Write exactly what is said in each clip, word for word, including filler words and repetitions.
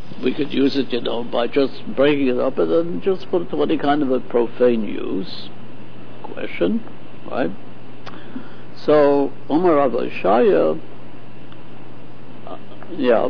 we could use it, you know, by just breaking it up and then just put it to any kind of a profane use. Question, right? So, Omar Rabbi Shaya, uh, yeah,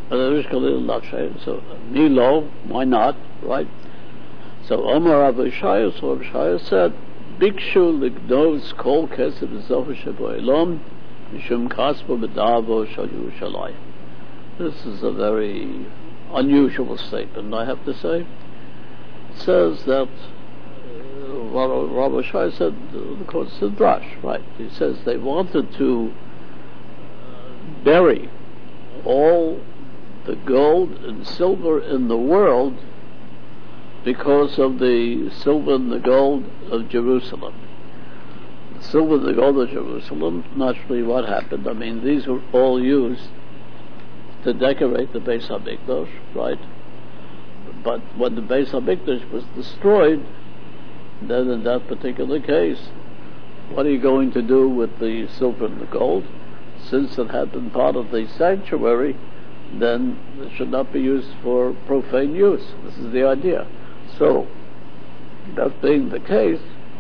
so Milo, why not, right? So Omar Rabbi Shaya, so Rabbi Shaya said, Bikshu lignos kol kesef zofer sheboilom mishum kaspo bedavo shal Yerushalayim. This is a very unusual statement, I have to say. It says that uh, Rabbi Shai said, of course, it's a drush, right? He says they wanted to bury all the gold and silver in the world because of the silver and the gold of Jerusalem. The silver and the gold of Jerusalem, naturally what happened? I mean, these were all used to decorate the Beis HaMikdash, right? But when the Beis HaMikdash was destroyed, then in that particular case, what are you going to do with the silver and the gold? Since it had been part of the sanctuary, then it should not be used for profane use. This is the idea. So, that being the case,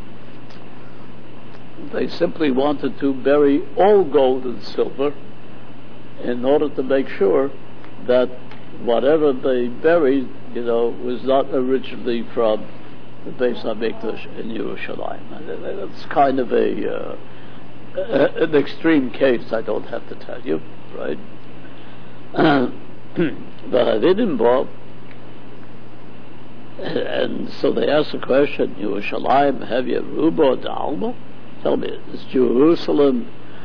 they simply wanted to bury all gold and silver in order to make sure that whatever they buried, you know, was not originally from the Beis HaMikdash in Yerushalayim. That's kind of a, uh, a an extreme case, I don't have to tell you, right? But I didn't involve, and so they asked the question, Yerushalayim have you rubo d'alma? Tell me, is Jerusalem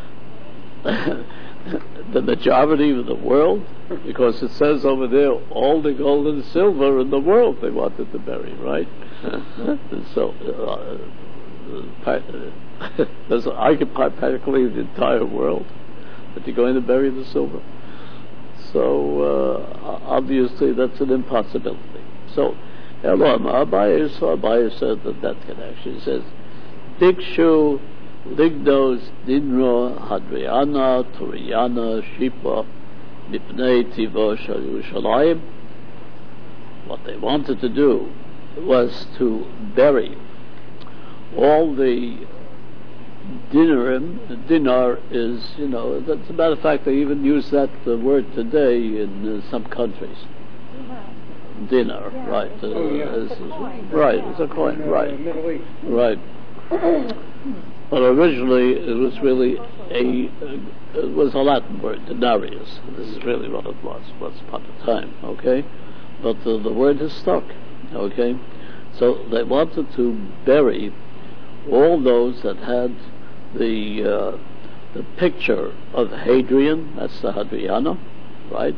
the majority of the world? Because it says over there, all the gold and silver in the world they wanted to bury, right? So, uh, does it occupy practically the entire world that you're going to bury the silver? So, uh, obviously that's an impossibility. So, Elam Abaye, so Abaye said that that connection. He says, Dikshu Lignos Dinro Hadriana Turiyana Shipa Mipnei Tivo Shal Yerushalayim. What they wanted to do was to bury all the dinarim. Dinar is, you know, as a matter of fact, they even use that uh, word today in uh, some countries. Dinar, yeah, right? Uh, oh, yeah. it's, it's it's, right, it's a coin, in, uh, right? Middle East. Right. But originally it was really a, uh, it was a Latin word, denarius. This is really what it was, once upon a time, okay? But uh, the word has stuck, okay? So they wanted to bury all those that had the uh, the picture of Hadrian, that's the Hadriana, right?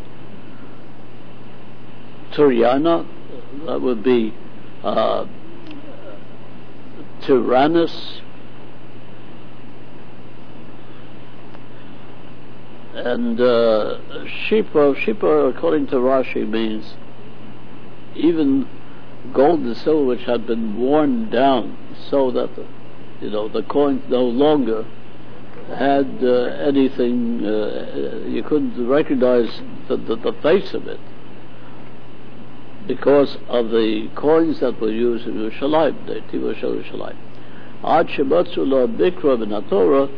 Turiana, that would be uh, Tyrannus, and uh, Shipra, Shipra, according to Rashi, means even gold and silver which had been worn down so that the, you know, the coins no longer had uh, anything, uh, you couldn't recognize the, the, the face of it because of the coins that were used in Yerushalayim, the Tiva Shel Yerushalayim. Ad shematzu lo bikra b'na Torah,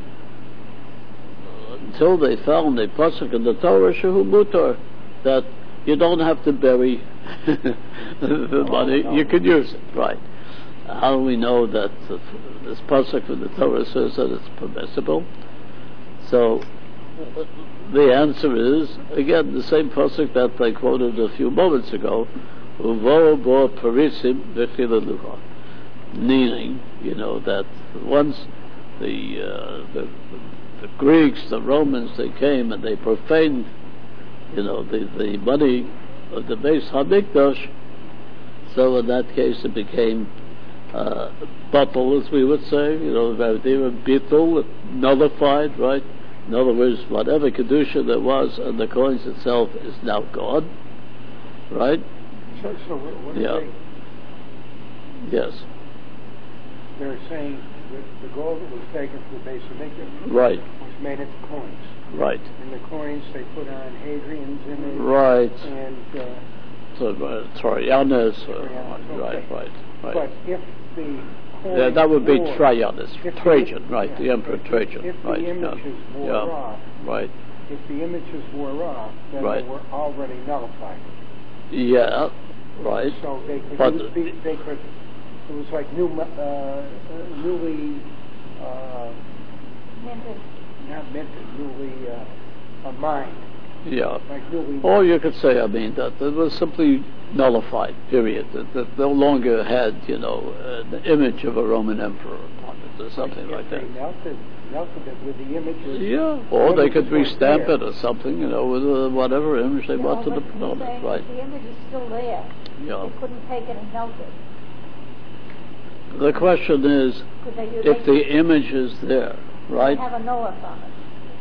until they found a pasuk in the Torah, shehu mutar, that you don't have to bury the money, you can use it, right? How do we know that this pasuk in the Torah says that it's permissible? So the answer is, again, the same pasuk that I quoted a few moments ago, uvo bo parisim v'chilaluha, meaning, you know, that once the, uh, the the Greeks, the Romans, they came and they profaned, you know, the, the money of the Beis HaMikdash, so in that case it became uh, batal, as we would say, you know, they were bitul, nullified, right? In other words, whatever kedusha there was on the coins itself is now gone, right? So, so what, what yeah. are they? Yes. They're saying that the gold that was taken from the Beis HaMikdash right. was made into coins. Right. And the coins they put on Hadrian's image. Right. And uh, uh, Trajanus. Uh, Trajanus, right, okay. right, right. But if the coin Yeah, that would be wore, Trajanus, if the- Trajan, right, yeah, the Emperor if the- Trajan, if the right. images yeah. wore yeah. off, Right. if the images wore off, then Right. they were already nullified. Yeah, right. So they could But- use, be, they could. It was like new, uh, uh, newly, uh, Minted. not minted, newly uh, a mined, Yeah. like newly. Or you could say, I mean, that it was simply nullified, period. That, that no longer had, you know, uh, the image of a Roman emperor upon it, or something if like they that. melted, melted it with the images. Yeah, or they could images weren't restamp there. it or something, you know, with uh, whatever image they No, wanted to but put on he's it, saying right? The image is still there. Yeah. They couldn't take it and melt it. The question is, Could they use if the image is there, right, They have a Noah on it.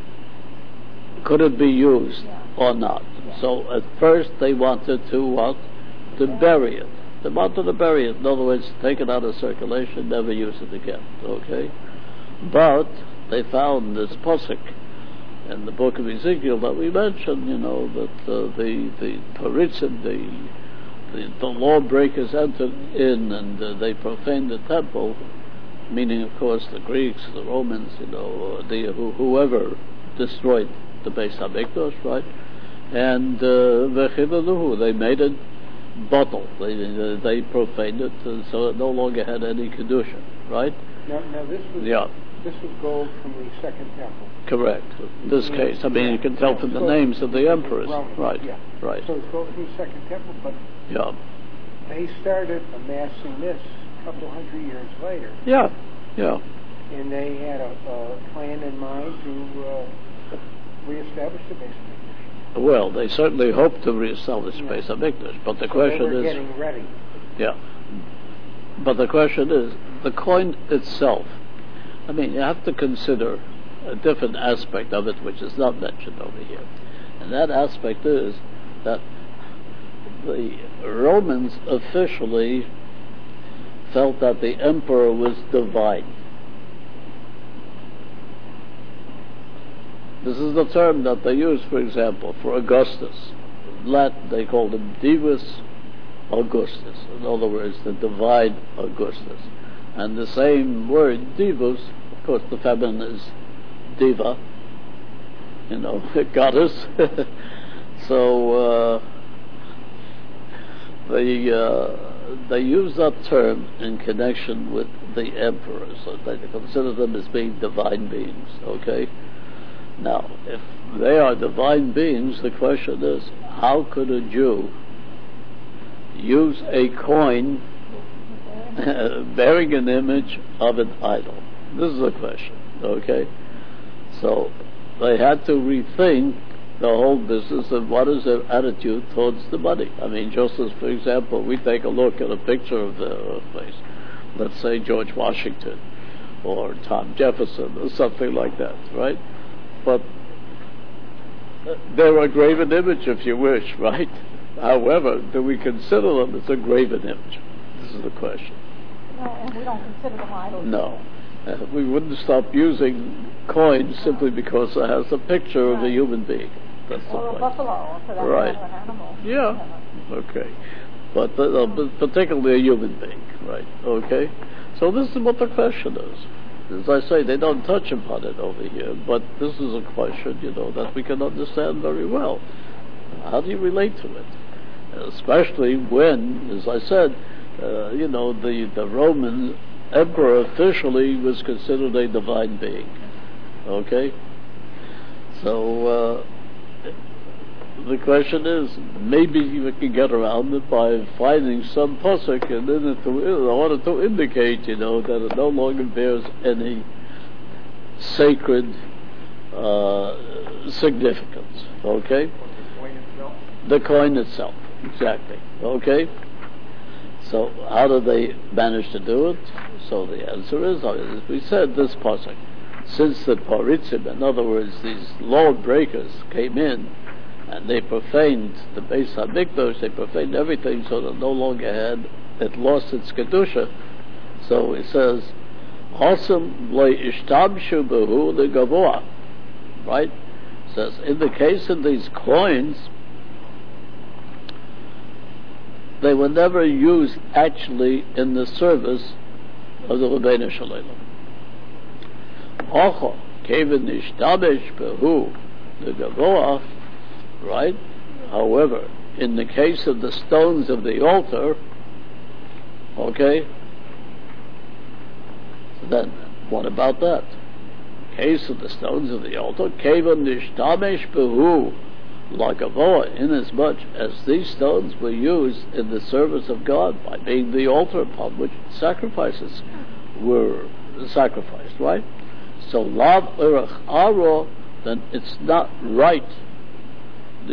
could it be used Yeah. or not? Yeah. So at first they wanted to what? To Yeah. bury it. They wanted to bury it. In other words, take it out of circulation, never use it again. Okay? But they found this posuk in the book of Ezekiel that we mentioned, you know, that uh, the the Paritzim, the the, the lawbreakers entered in and uh, they profaned the temple, meaning, of course, the Greeks, the Romans, you know, or the who, whoever destroyed the Beis Hamikdash, right? And uh, they made it bottle. They they profaned it, uh, so it no longer had any kedusha, right? Now, now this was Yeah. this was gold from the Second Temple. Correct. In this Yeah. case, I mean, Yeah. you can tell from the So- names of the emperors, Roman, right? Yeah. Right. So it's gold from the Second Temple, but Yeah. they started amassing this a couple hundred years later, Yeah. Yeah. and they had a, a plan in mind to uh, reestablish the Beis Hamikdash. Well, they certainly hope to reestablish Yeah. Beis Hamikdash, but the So question they were is, getting ready. yeah. But the question is, the coin itself. I mean, you have to consider a different aspect of it, which is not mentioned over here, and that aspect is that the Romans officially felt that the emperor was divine. This is the term that they use, for example, for Augustus. In Latin, they called him Divus Augustus. In other words, the divine Augustus. And the same word, divus, of course, the feminine is diva, you know, goddess. So uh, they uh, they use that term in connection with the emperors. So they consider them as being divine beings. Okay. Now, if they are divine beings, the question is, how could a Jew use a coin bearing an image of an idol? This is the question, okay? So they had to rethink the whole business of what is their attitude towards the money. I mean, just as, for example, we take a look at a picture of the place, let's say George Washington or Tom Jefferson or something like that, right? But they're a graven image, if you wish, right? However, do we consider them as a graven image? This is the question. No, and we don't consider them idols. No. Uh, we wouldn't stop using coins simply because it has a picture of a Right. human being. That's the Or a point. buffalo, or for that Right. matter, an animal. Yeah. Okay. But, uh, but particularly a human being, right? Okay? So this is what the question is. As I say, they don't touch upon it over here, but this is a question, you know, that we can understand very well. How do you relate to it? Especially when, as I said, uh, you know, the, the Roman emperor officially was considered a divine being. Okay? So, uh, the question is, maybe we can get around it by finding some pasuk in it to, in order to indicate, you know, that it no longer bears any sacred uh, significance. Okay? The coin itself. The coin itself, exactly. Okay? So, how do they manage to do it? So the answer is, as we said, this pasuk. Since the Paritzim, in other words, these law breakers came in, and they profaned the Beis Hamikdash, they profaned everything, so that no longer had, it lost its kedusha. So it says, Hasam lo ishtabshu behu legavoa. Right? It says, in the case of these coins, they were never used actually in the service of the Rebbeinu Shalom. Ocho, Kevin Nishtabesh Behu, the Gavoah, right? However, in the case of the stones of the altar, okay, then what about that? Case of the stones of the altar, Kevin Nishtabesh Behu, La Gavoah, inasmuch as these stones were used in the service of God by being the altar upon which sacrifices were sacrificed, right? So Lav Urach Aro, then it's not right that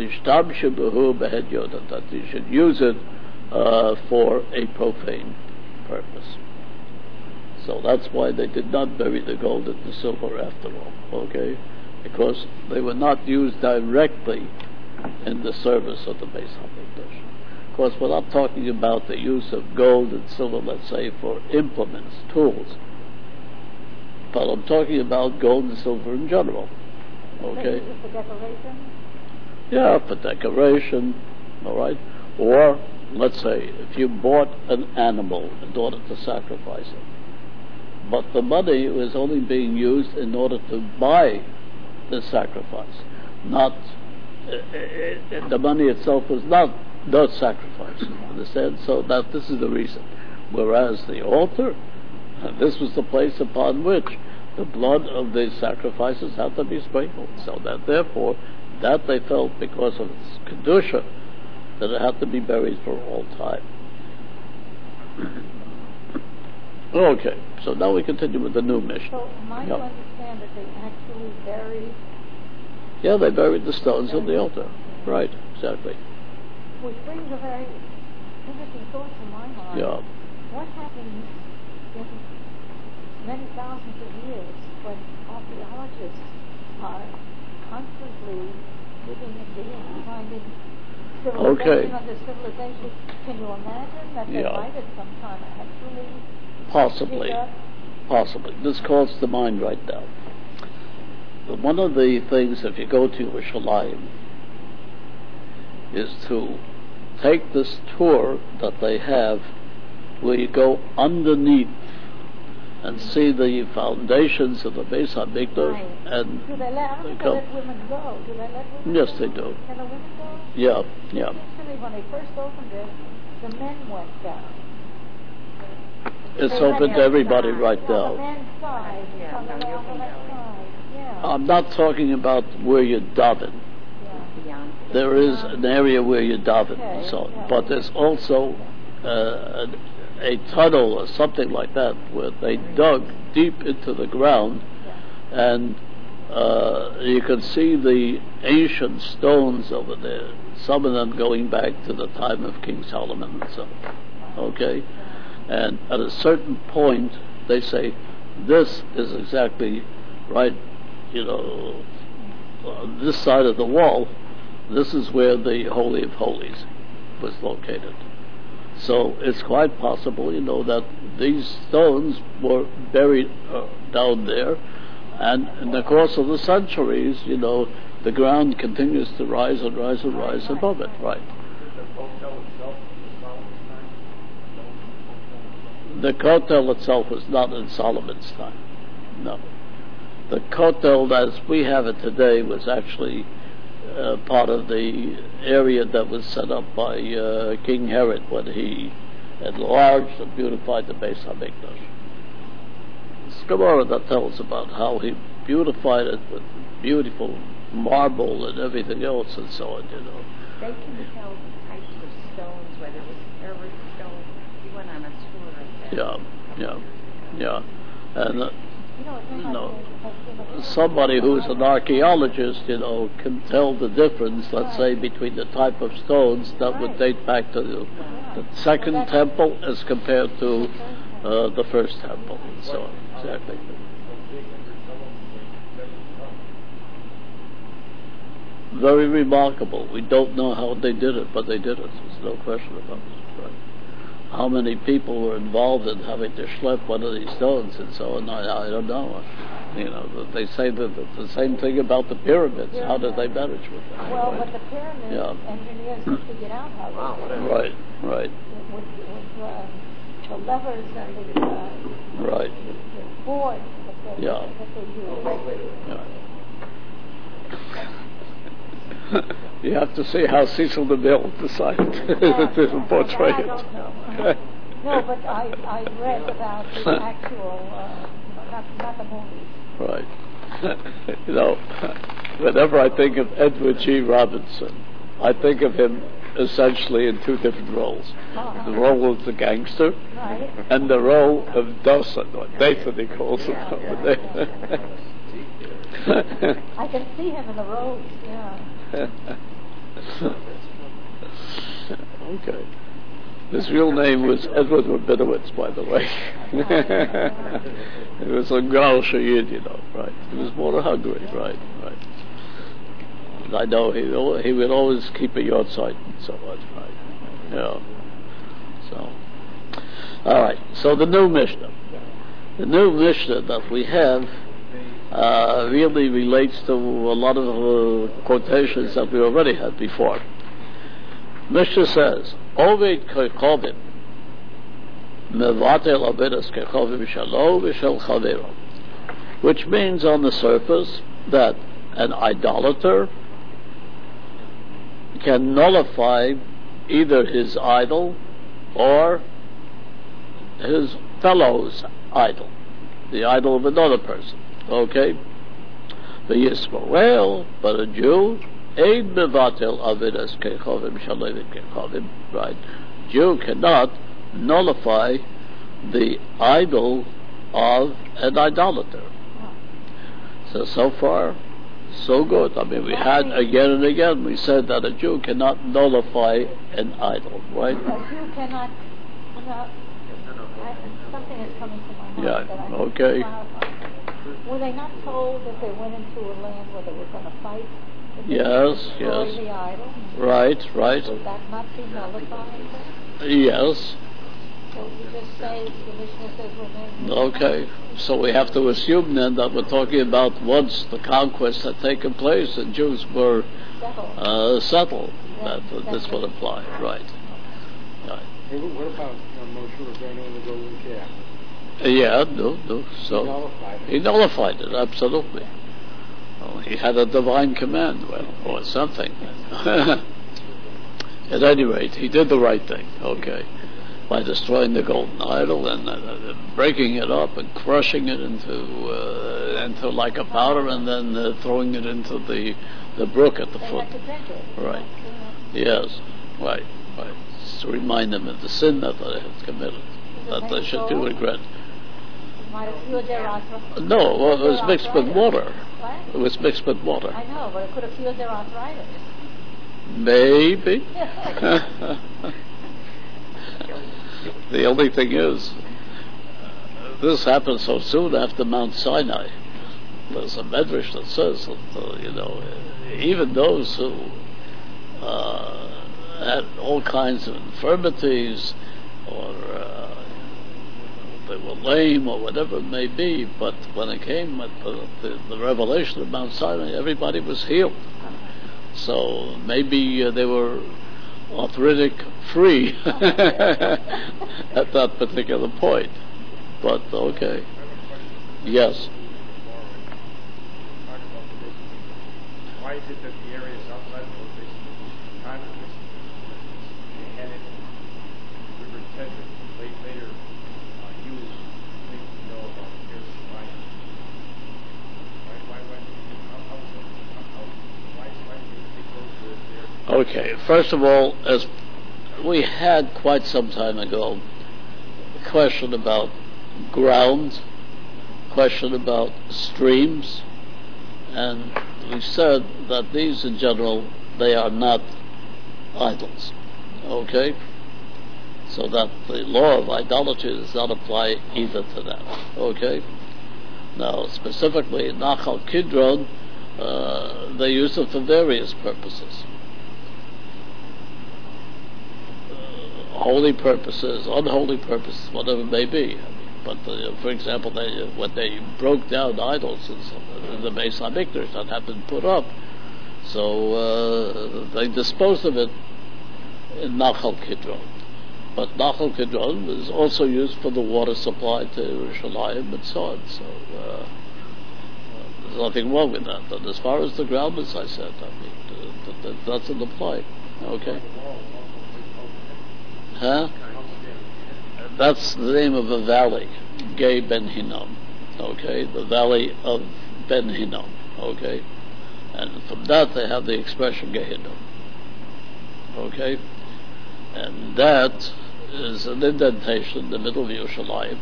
you should use it uh, for a profane purpose. So that's why they did not bury the gold and the silver after all, okay? Because they were not used directly in the service of the Beis HaMikdash. Of course, we're not talking about the use of gold and silver, let's say, for implements, tools. But I'm talking about gold and silver in general, okay? For decoration? Yeah, for decoration, all right? Or, let's say, if you bought an animal in order to sacrifice it, but the money was only being used in order to buy the sacrifice, not, uh, uh, the money itself was not the sacrifice, understand? So that this is the reason. Whereas the altar, and this was the place upon which the blood of the sacrifices had to be sprinkled, so that therefore, that they felt because of its kedusha, that it had to be buried for all time. Okay, so now we continue with the new mission. So, am I to Yep. understand that they actually buried? Yeah, they buried the stones on the altar. Right, exactly. Which brings a very interesting thought to my mind. Yeah. What happens in many thousands of years when archaeologists are constantly digging and digging and finding civilization Okay. under civilization? Can you imagine that they Yeah. might at some time actually Possibly. dig up? Possibly. This calls to mind right now. But one of the things, if you go to Yerushalayim, is to take this tour that they have where you go underneath and see the foundations of the Beis HaMikdash. Right. And Do they let, I don't think they come- let women go. Do they let women Yes, go? they do. Can the women go? Yeah, yeah. It seems to me when they first opened it, the men went down. It's They let open to them everybody side. right Well, now. the men's side, Yeah, from no, the you male can left go. side. Yeah. I'm not talking about where you daven. yeah. There is an area where you daven, Okay, so, yeah. but there's also uh, a, a tunnel or something like that where they dug deep into the ground, Yeah. and uh, you can see the ancient stones over there. Some of them going back to the time of King Solomon and so. Okay, and at a certain point, they say this is exactly right. You know, on this side of the wall, this is where the Holy of Holies was located. So it's quite possible, you know, that these stones were buried uh, down there, and in the course of the centuries, you know, the ground continues to rise and rise and rise above it, right? The Kotel itself was not in Solomon's time, no. The Kotel as we have it today was actually uh, part of the area that was set up by uh, King Herod when he enlarged and beautified the Beis HaMikdash. It's Gemara that tells about how he beautified it with beautiful marble and everything else and so on, you know. They can tell the types of stones, whether it was Herod stone. He went on a tour of that. Yeah, yeah, yeah. And uh, You know, it's you know, like somebody who's an archaeologist, you know, can tell the difference, let's say, between the type of stones that would date back to the, the second temple as compared to uh, the first temple and so on. Exactly. Very remarkable. We don't know how they did it, but they did it. There's no question about it. Right. How many people were involved in having to schlep one of these stones and so on, I, I don't know. You know, they say that the, the same thing about the pyramids. Pyramids. How did they manage with that? Well, right? but the pyramid Yeah. engineers have figured out how they did it. Right, right, With, with uh, the levers and the, uh, right. the, the boards that they, Yeah. that they use. Yeah. You have to see how Cecil DeMille decided to portray I it. don't know. No, but I, I read about the actual, uh, not, not the movie. Right. You know, whenever I think of Edward G. Robinson, I think of him essentially in two different roles. Uh-huh. The role of the gangster Right. and the role of Dawson, or Nathan he calls him. I can see him in the road, yeah. Okay. His real name was Edward Rabinowitz, by the way. He was a Gal Shayid, you know, right? He was born in Hungary, right, right. And I know he he would always keep a yard site and so on, right? Yeah. So, all right. So the new Mishnah, the new Mishnah that we have, uh, really relates to a lot of uh, quotations that we already had before. Mishnah says, Oved kechovim mevatel abedas kechovim shalo v'shel chavero, which means on the surface that an idolater can nullify either his idol or his fellow's idol, the idol of another person. Okay? The Yisrael, but a Jew, Ein mevatel avidas kechovim shalevim kechovim, right? Jew cannot nullify the idol of an idolater. So, so far, so good. I mean, we had again and again, we said that a Jew cannot nullify an idol, right? A Jew cannot, well, I, something is coming to my mind Yeah, that I okay. Were they not told that they went into a land where they were going to fight? Yes, destroy yes. the idol? Right, right. Would that not be nullified? Yes. So you just say, the Mishnah says, remain. Okay. So we have to assume then that we're talking about once the conquest had taken place and Jews were Settled. uh, settled, Yeah, that uh, that's this would it. apply. Right. Right. Hey, what what about uh, Moshe Rabbeinu and the golden calf? Yeah, no, no. So He nullified it. he nullified it, absolutely. Well, he had a divine command, well, or something. At any rate, he did the right thing, okay, by destroying the golden idol and uh, breaking it up and crushing it into uh, into like a powder, and then uh, throwing it into the the brook at the They foot. had to drink it. Right. You know. Yes, right, right. Just to remind them of the sin that they had committed, that they should do regret. Might have cured their arthritis. No, well, it was mixed with water. What? It was mixed with water. I know, but it could have cured their arthritis. Maybe. The only thing is, this happened so soon after Mount Sinai. There's a medrash that says that, uh, you know, even those who uh, had all kinds of infirmities, or uh, they were lame, or whatever it may be, but when it came at the, the, the revelation of Mount Sinai, everybody was healed. So maybe uh, they were arthritic free at that particular point. But okay. Yes. Why is it that the areas outside of location time of this they had it river treasure late later uh, used things to know about air supply? Why why why how how is that how, how why why do you think those were there? Okay. First of all, as we had quite some time ago, a question about ground, question about streams, and we said that these in general, they are not idols. Okay? So that the law of idolatry does not apply either to them. Okay? Now, specifically, Nachal Kidron, uh, they use it for various purposes. Uh, holy purposes, unholy purposes, whatever it may be. but uh, for example, they, when they broke down idols in the Beis HaMikdash that had been put up, so uh, they disposed of it in Nachal Kidron. But Nachal Kidron is also used for the water supply to Yerushalayim and so on. So uh, there's nothing wrong with that. But as far as the ground, as I said, I mean, uh, that, that doesn't apply. Okay? Huh? That's the name of a valley, Gei Ben Hinnom. Okay? The valley of Ben Hinnom. Okay? And from that they have the expression Gehinnom. Okay? And that is an indentation in the middle of Yerushalayim.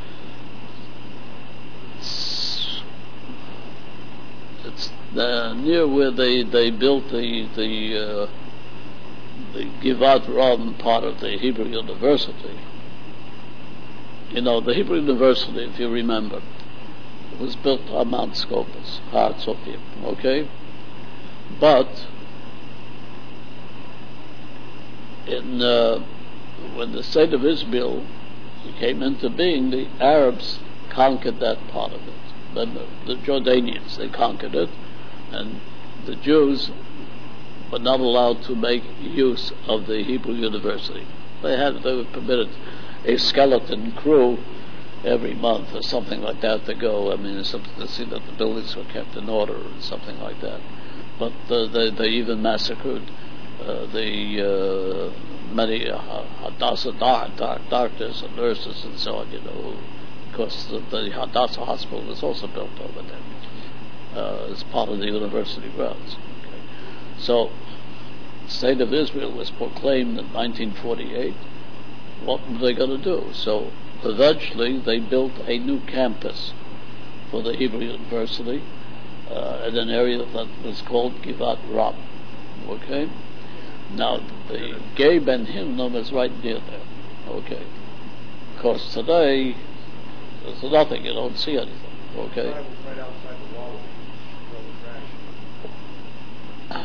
It's, it's uh, near where they, they built the the uh, the Givat Ram part of the Hebrew University. You know, the Hebrew University, if you remember, was built on Mount Scopus, Har Tzofim, okay? But in uh, when the state of Israel came into being, the Arabs conquered that part of it. Then the, the Jordanians, they conquered it, and the Jews were not allowed to make use of the Hebrew University. They had, they were permitted a skeleton crew every month or something like that to go. I mean, it's something to see that the buildings were kept in order and something like that. But uh, they, they even massacred uh, the uh, many uh, Hadassah dark, dark, doctors and nurses and so on, you know, because the, the Hadassah hospital was also built over there uh, as part of the university grounds. Okay. So, the state of Israel was proclaimed in nineteen forty-eight. What were they going to do? So, eventually, they built a new campus for the Hebrew University uh, in an area that was called Givat Ram. Okay? Now, the Gei Ben Hinnom is right near there. Okay? Of course, today, there's nothing. You don't see anything. Okay? Right outside the wall of the trash.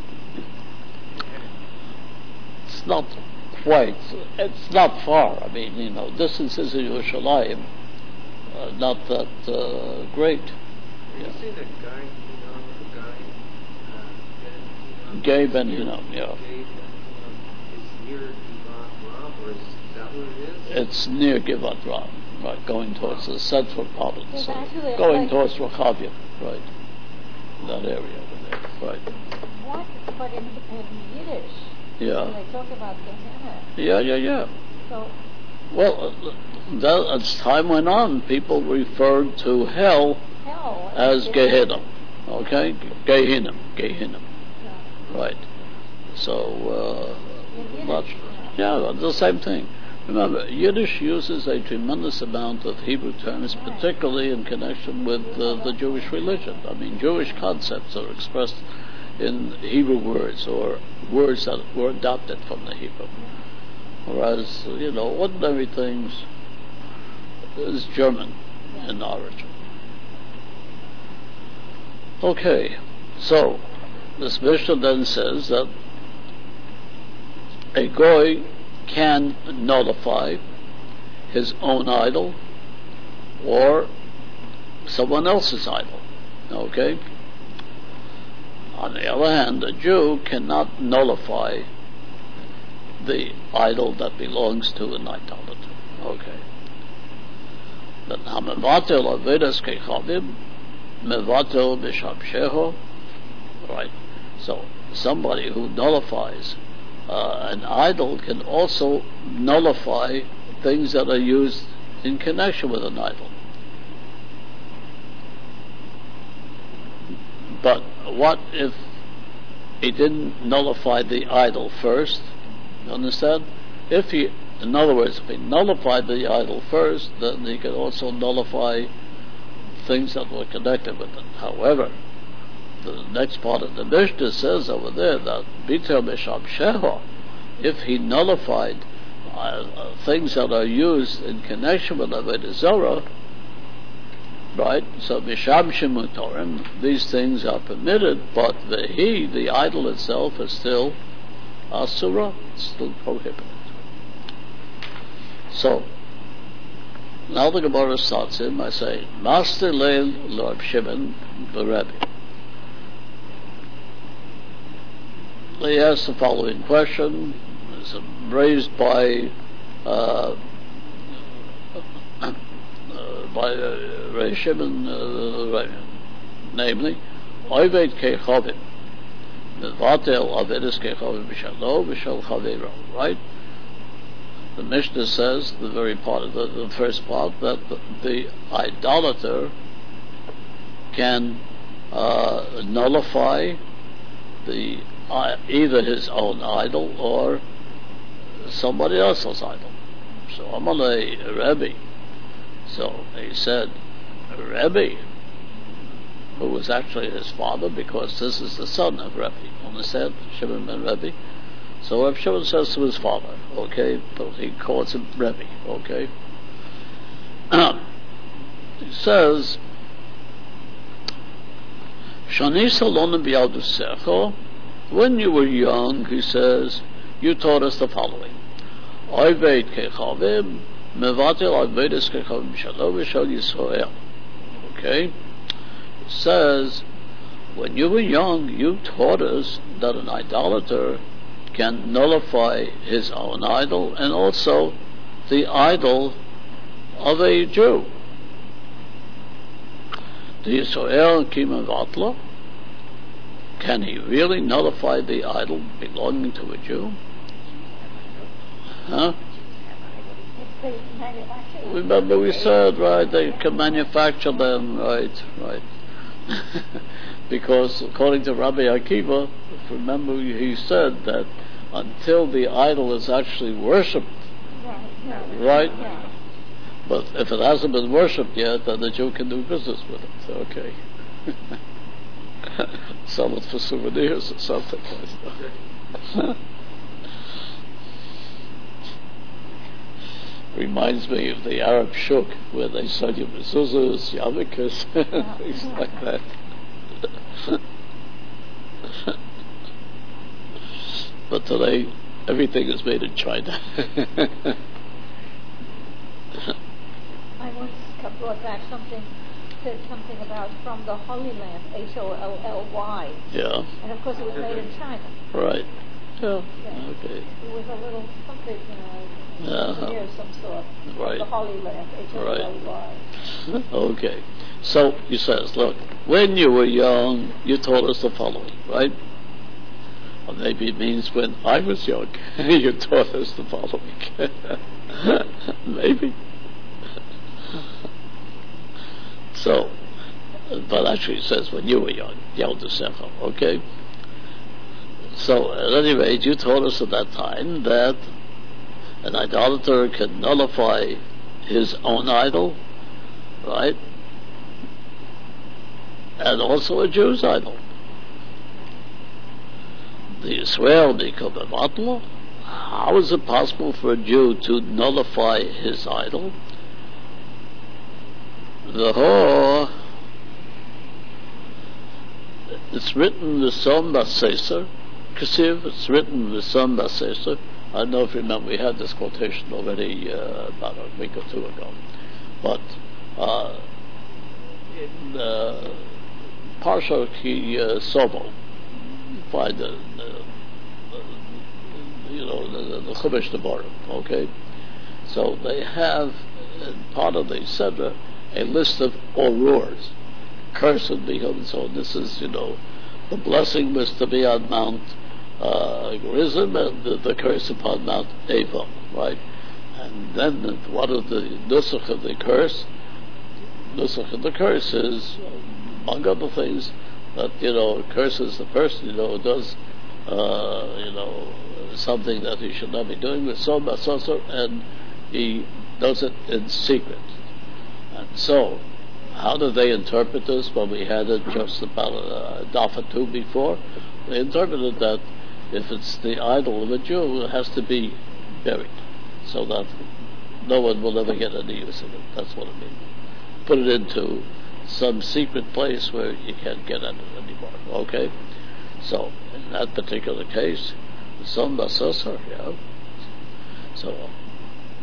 It's not quite. It's not far. I mean, you know, distances in Yerushalayim are not that uh, great. You Yeah. see the guy, you know, the guy, uh, Gei Ben Hinnom, yeah. Gei Ben Hinnom is near Givat Ram, or is that what it is? It's near Givat Ram, right, going towards the central province, It's uh, actually going like- towards Rochavia, right, that area over there, right. What, but in, in Yiddish, when Yeah, they talk about Gehenna, yeah, yeah, yeah. so Well, uh, that, as time went on, people referred to hell hell. as is- Gehenna, okay? Gehinnom, Gehinnom, Yeah. right. So, In uh, Yiddish, much, yeah, the same thing. Remember, Yiddish uses a tremendous amount of Hebrew terms, particularly in connection with uh, the Jewish religion. I mean, Jewish concepts are expressed in Hebrew words or words that were adopted from the Hebrew. Whereas, you know, ordinary things is German in origin. Okay, so this Mishnah then says that a goy can nullify his own idol or someone else's idol. Okay? On the other hand, a Jew cannot nullify the idol that belongs to an idolater. Okay. Then hamavatel avedas kechavim mevatel b'shamsheho. Right. So somebody who nullifies uh, an idol can also nullify things that are used in connection with an idol. But what if he didn't nullify the idol first? You understand? If he, in other words, if he nullified the idol first, then he could also nullify things that were connected with it. However, the next part of the Mishnah says over there that Biter Mesham Sheho, if he nullified uh, uh, things that are used in connection with Avodah Zarah, right? So Misham Shemutorim, these things are permitted, but the he, the idol itself, is still Asura, still prohibited. So now the Gemara starts him by saying, Master Leil Lord Shimon the Rebbe. He asks the following question. It's raised by uh, uh, by uh, Rei Shimon, uh, namely, Oived Kechavim, Mevatel Avedis Kechavim B'Shalo B'Shal Chavero, right? The Mishnah says, the very part of the, the first part, that the, the idolater can uh, nullify the uh, either his own idol or somebody else's idol. So Amalei Rebbe. So he said, Rebbe, who was actually his father, because this is the son of Rebbe. Understand? Shimon ben Rebbe. So Reb Shimon says to his father, okay, but he calls him Rebbe, okay. He says, Shani Salon Bialdusecho, when you were young, he says, you taught us the following. Oived Kechavim, Mevatel Oivedis Kechavim Shalo V'Shal Yisrael. Okay? It says, when you were young, you taught us that an idolater can nullify his own idol and also the idol of a Jew. The Yisrael Kima Vatla, can he really nullify the idol belonging to a Jew? Huh? Remember we said, right, they can manufacture them, right, right. Because according to Rabbi Akiva, remember he said that until the idol is actually worshipped, right? right? Yeah. But if it hasn't been worshipped yet, then the Jew can do business with it. Okay. Sell it for souvenirs or something like that. Reminds me of the Arab shuk where they sell you mezuzahs, yarmulkes, things like that. But today, everything is made in China. I once brought back something, said something about from the Holy Land, H O L L Y. Yeah. And of course it was made in China. Right. Yeah. yeah. Okay. It was a little something, uh, uh-huh. souvenir of some sort. Right. The Holy Land, H O L L Y. Right. Okay. So he says, look, when you were young, you told us the following, right? Or maybe it means when I was young, you taught us the following. Maybe. So, but actually it says when you were young, Yaldusecha, okay? So, at any rate, you told us at that time that an idolater can nullify his own idol, right? And also a Jew's idol. The Yisrael become a matla. How is it possible for a Jew to nullify his idol? The whole, it's written the Som Baseser, Kasiv, it's written the Som Baseser. I don't know if you remember, we had this quotation already uh, about a week or two ago. But uh, in uh, Parsha Ki uh, Sobo, find the, the, the you know the, the Chumash Devarim, okay? So they have in part of the Sedra a list of orurs, cursed be and so on. This is, you know, the blessing was to be on Mount uh, Gerizim and the, the curse upon Mount Avon, right? And then the, what is the nusach of the curse? Nusach of the curse is, among other things, that, you know, curses the person, you know, does, uh, you know, something that he should not be doing with so much, and he does it in secret. And so, how do they interpret this? Well, we had it just about a daf or two before. They interpreted that if it's the idol of a Jew, it has to be buried, so that no one will ever get any use of it. That's what it means. Put it into some secret place where you can't get at it anymore. Okay? So, in that particular case, some basasar, yeah. So,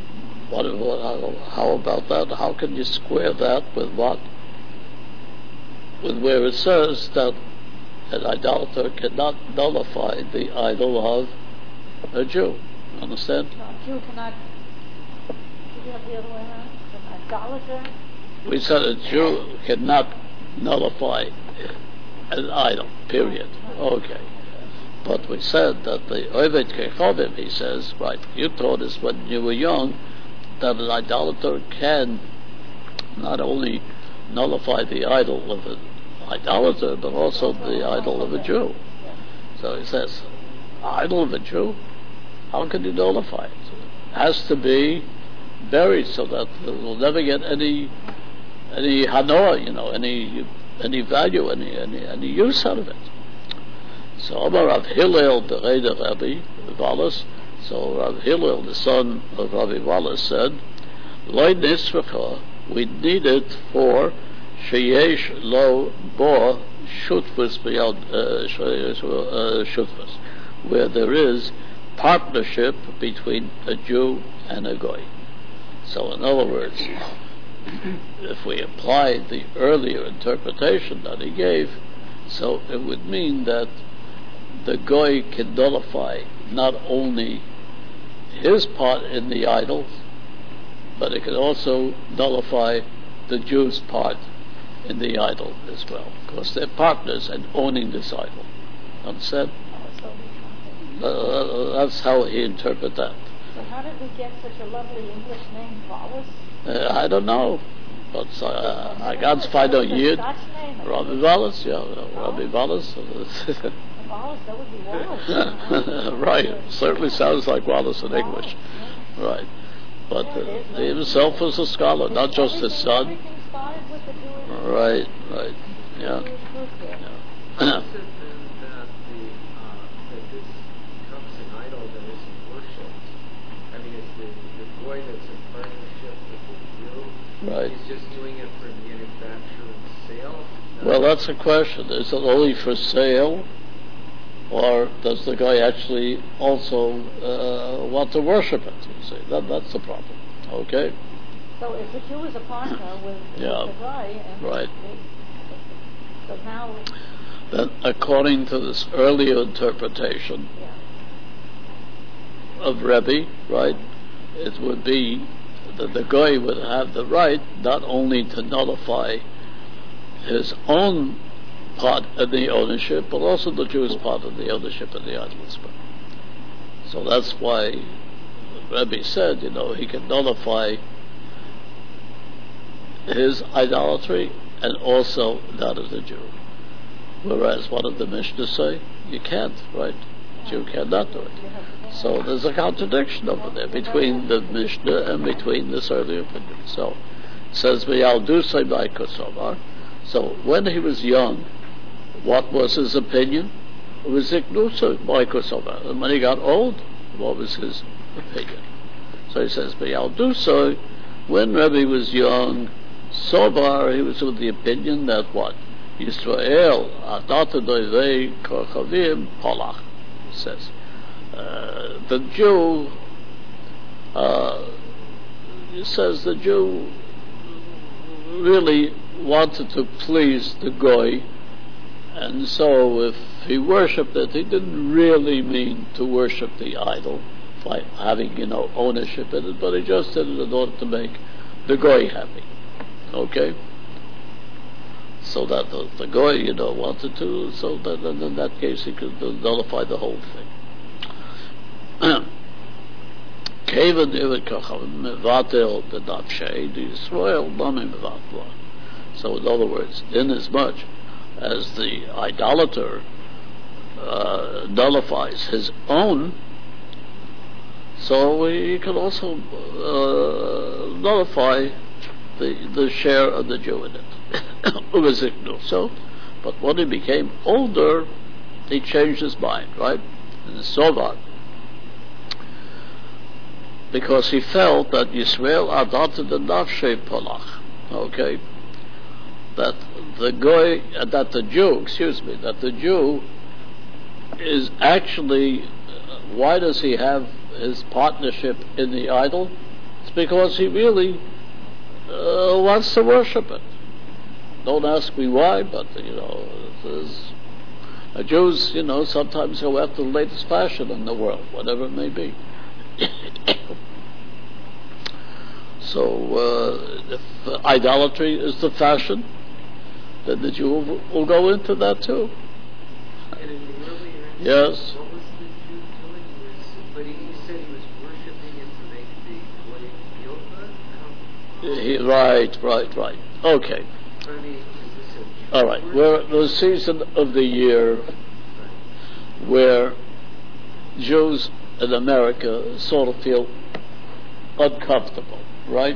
what, what how, how about that? How can you square that with what? With where it says that an idolater cannot nullify the idol of a Jew. Understand? No, a Jew cannot. Did you have the other way around? An idolater? We said a Jew cannot nullify an idol, period. Okay. But we said that the Oved Kechovim, he says, right, you taught us when you were young that an idolater can not only nullify the idol of an idolater, but also the idol of a Jew. So he says, idol of a Jew? How can you nullify it? It has to be buried so that it will never get any any hanoah, you know, any any value, any any, any use out of it. So Amar Rav Hillel Bereda Rabbi Wallace. So Rav Hillel, the son of Rabbi Wallace, said, Loi nisvacha, we need it for sheyesh lo bo shutfus beyond shutfus, where there is partnership between a Jew and a goy. So in other words, if we apply the earlier interpretation that he gave, so it would mean that the goy can nullify not only his part in the idol, but it can also nullify the Jew's part in the idol as well, because they're partners in owning this idol. Understand? Uh, that's how he interpreted that. So how did we get such a lovely English name, Wallace? Uh, I don't know, but uh, I got to find out yet. Robbie Wallace, yeah, uh, Robbie Wallace. Wallace, that would be Wallace. Right, certainly sounds like Wallace in English. Right, but uh, he himself was a scholar, not just his son. Right, right, yeah. yeah. Right. He's just doing it for manufacture and sale? Well, that's a question. Is it only for sale, or does the guy actually also uh, want to worship it? You see, that, that's the problem. Okay? So if the Jew is a partner with, yeah. with the guy, and right. They, so now... Then, according to this earlier interpretation yeah. of Rebbe, right, it would be that the guy would have the right not only to nullify his own part of the ownership, but also the Jewish part of the ownership of the idols. So that's why Rebbe said, you know, he can nullify his idolatry and also that of the Jew. Whereas, what did the Mishnah say? You can't, right? Jew cannot do it. So there's a contradiction over there between the Mishnah and between this earlier opinion. So it says, V'yal dusay b'aikosovar. So when he was young, what was his opinion? It was iknusa b'aikosovar. And when he got old, what was his opinion? So he says, V'yal dusay, when Rebbe was young, Sobar, he was with the opinion that what? Yisrael, Adata Doivei Korchavim Polach, says. Uh, the Jew, uh, it says the Jew really wanted to please the Goy, and so if he worshipped it, he didn't really mean to worship the idol by having, you know, ownership in it, but he just did it in order to make the Goy happy. Okay? So that the, the Goy, you know, wanted to, so that in that case he could nullify the whole thing. So in other words, inasmuch as the idolater uh, nullifies his own, so he can also uh, nullify the the share of the Jew in it. So, but when he became older, he changed his mind, right? And so on. Because he felt that Yisrael adopted the nafshei polach, okay, that the goy, uh, that the Jew, excuse me, that the Jew is actually, uh, why does he have his partnership in the idol? It's because he really uh, wants to worship it. Don't ask me why, but, you know, it is, uh, Jews, you know, sometimes go after the latest fashion in the world, whatever it may be. So, uh, if uh, idolatry is the fashion, then the Jew will, will go into that too. And in the earlier answer, Yes. what was the Jew doing? He was, but he, he said he was worshiping it to make the boy feel good? I don't- He, right, right, right. Okay. But I mean, is this a All right. We're at the season of the year where Jews in America sort of feel uncomfortable, right?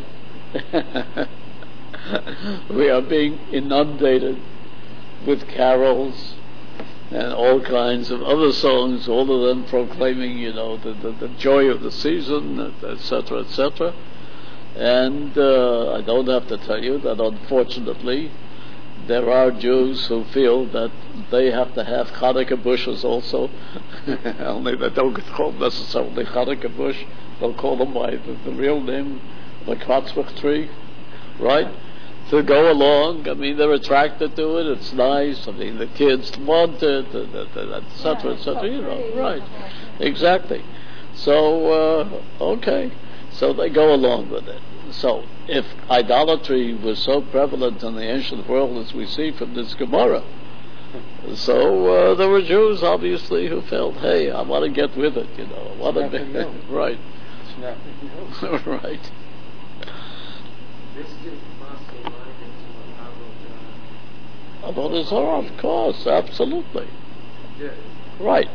We are being inundated with carols and all kinds of other songs, all of them proclaiming, you know, the, the, the joy of the season, et cetera, et cetera. And uh, I don't have to tell you that, unfortunately, there are Jews who feel that they have to have Hanukkah bushes also. Only they don't call them necessarily Hanukkah bush. They'll call them by the, the real name, the Kratzvik tree, right? To go along. I mean, they're attracted to it. It's nice. I mean, the kids want it, et cetera, et cetera. You know, right? Exactly. So, uh, okay. So they go along with it. So if idolatry was so prevalent in the ancient world as we see from this Gemara, so uh, there were Jews obviously who felt, hey, I want to get with it, you know, I want to be right, It's nothing new. right. This did cross the line into a About his own, of course, absolutely, Yeah. right.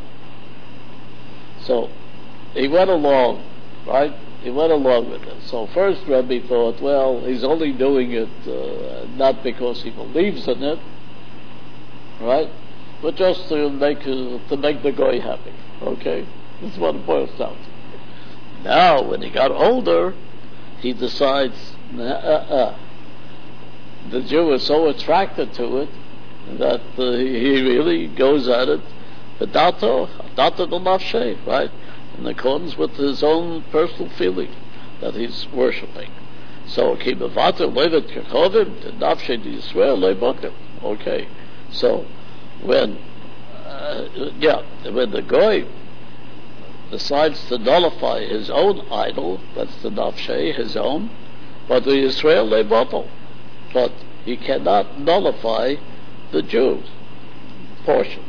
So he went along, right. He went along with it. So first Rebbe thought, well, he's only doing it uh, not because he believes in it, right? But just to make uh, to make the guy happy. Okay, this is what it boils down to. Now, when he got older, he decides, nah, uh, uh. the Jew is so attracted to it that uh, he really goes at it. Dato, dato do nafshe, right? In accordance with his own personal feeling that he's worshipping. So, okay, so when uh, yeah, when the goy decides to nullify his own idol, that's the nafshe, his own, but the Yisrael lebatel, but he cannot nullify the Jews' portion.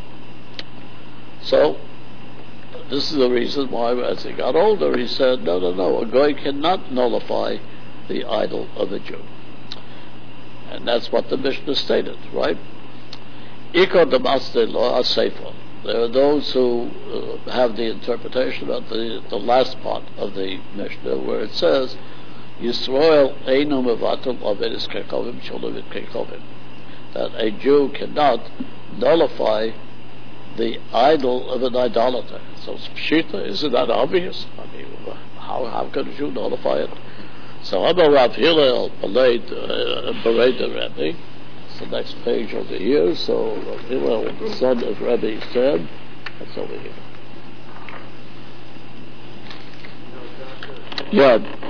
So this is the reason why, as he got older, he said, no, no, no, a goy cannot nullify the idol of a Jew. And that's what the Mishnah stated, right? Ikar damaste lo aseifa. There are those who uh, have the interpretation of the, the last part of the Mishnah, where it says, Yisrael einu mevatel averis kekovim shulavit kekovim. That a Jew cannot nullify the idol of an idolater. So Pshita, isn't that obvious? I mean, how how can a Jew nullify it? So Amar Rav Hillel Bereid Rebbe. It's the next page over here. So Rav Hillel, the son of Rebbe, said, that's over here. Yeah.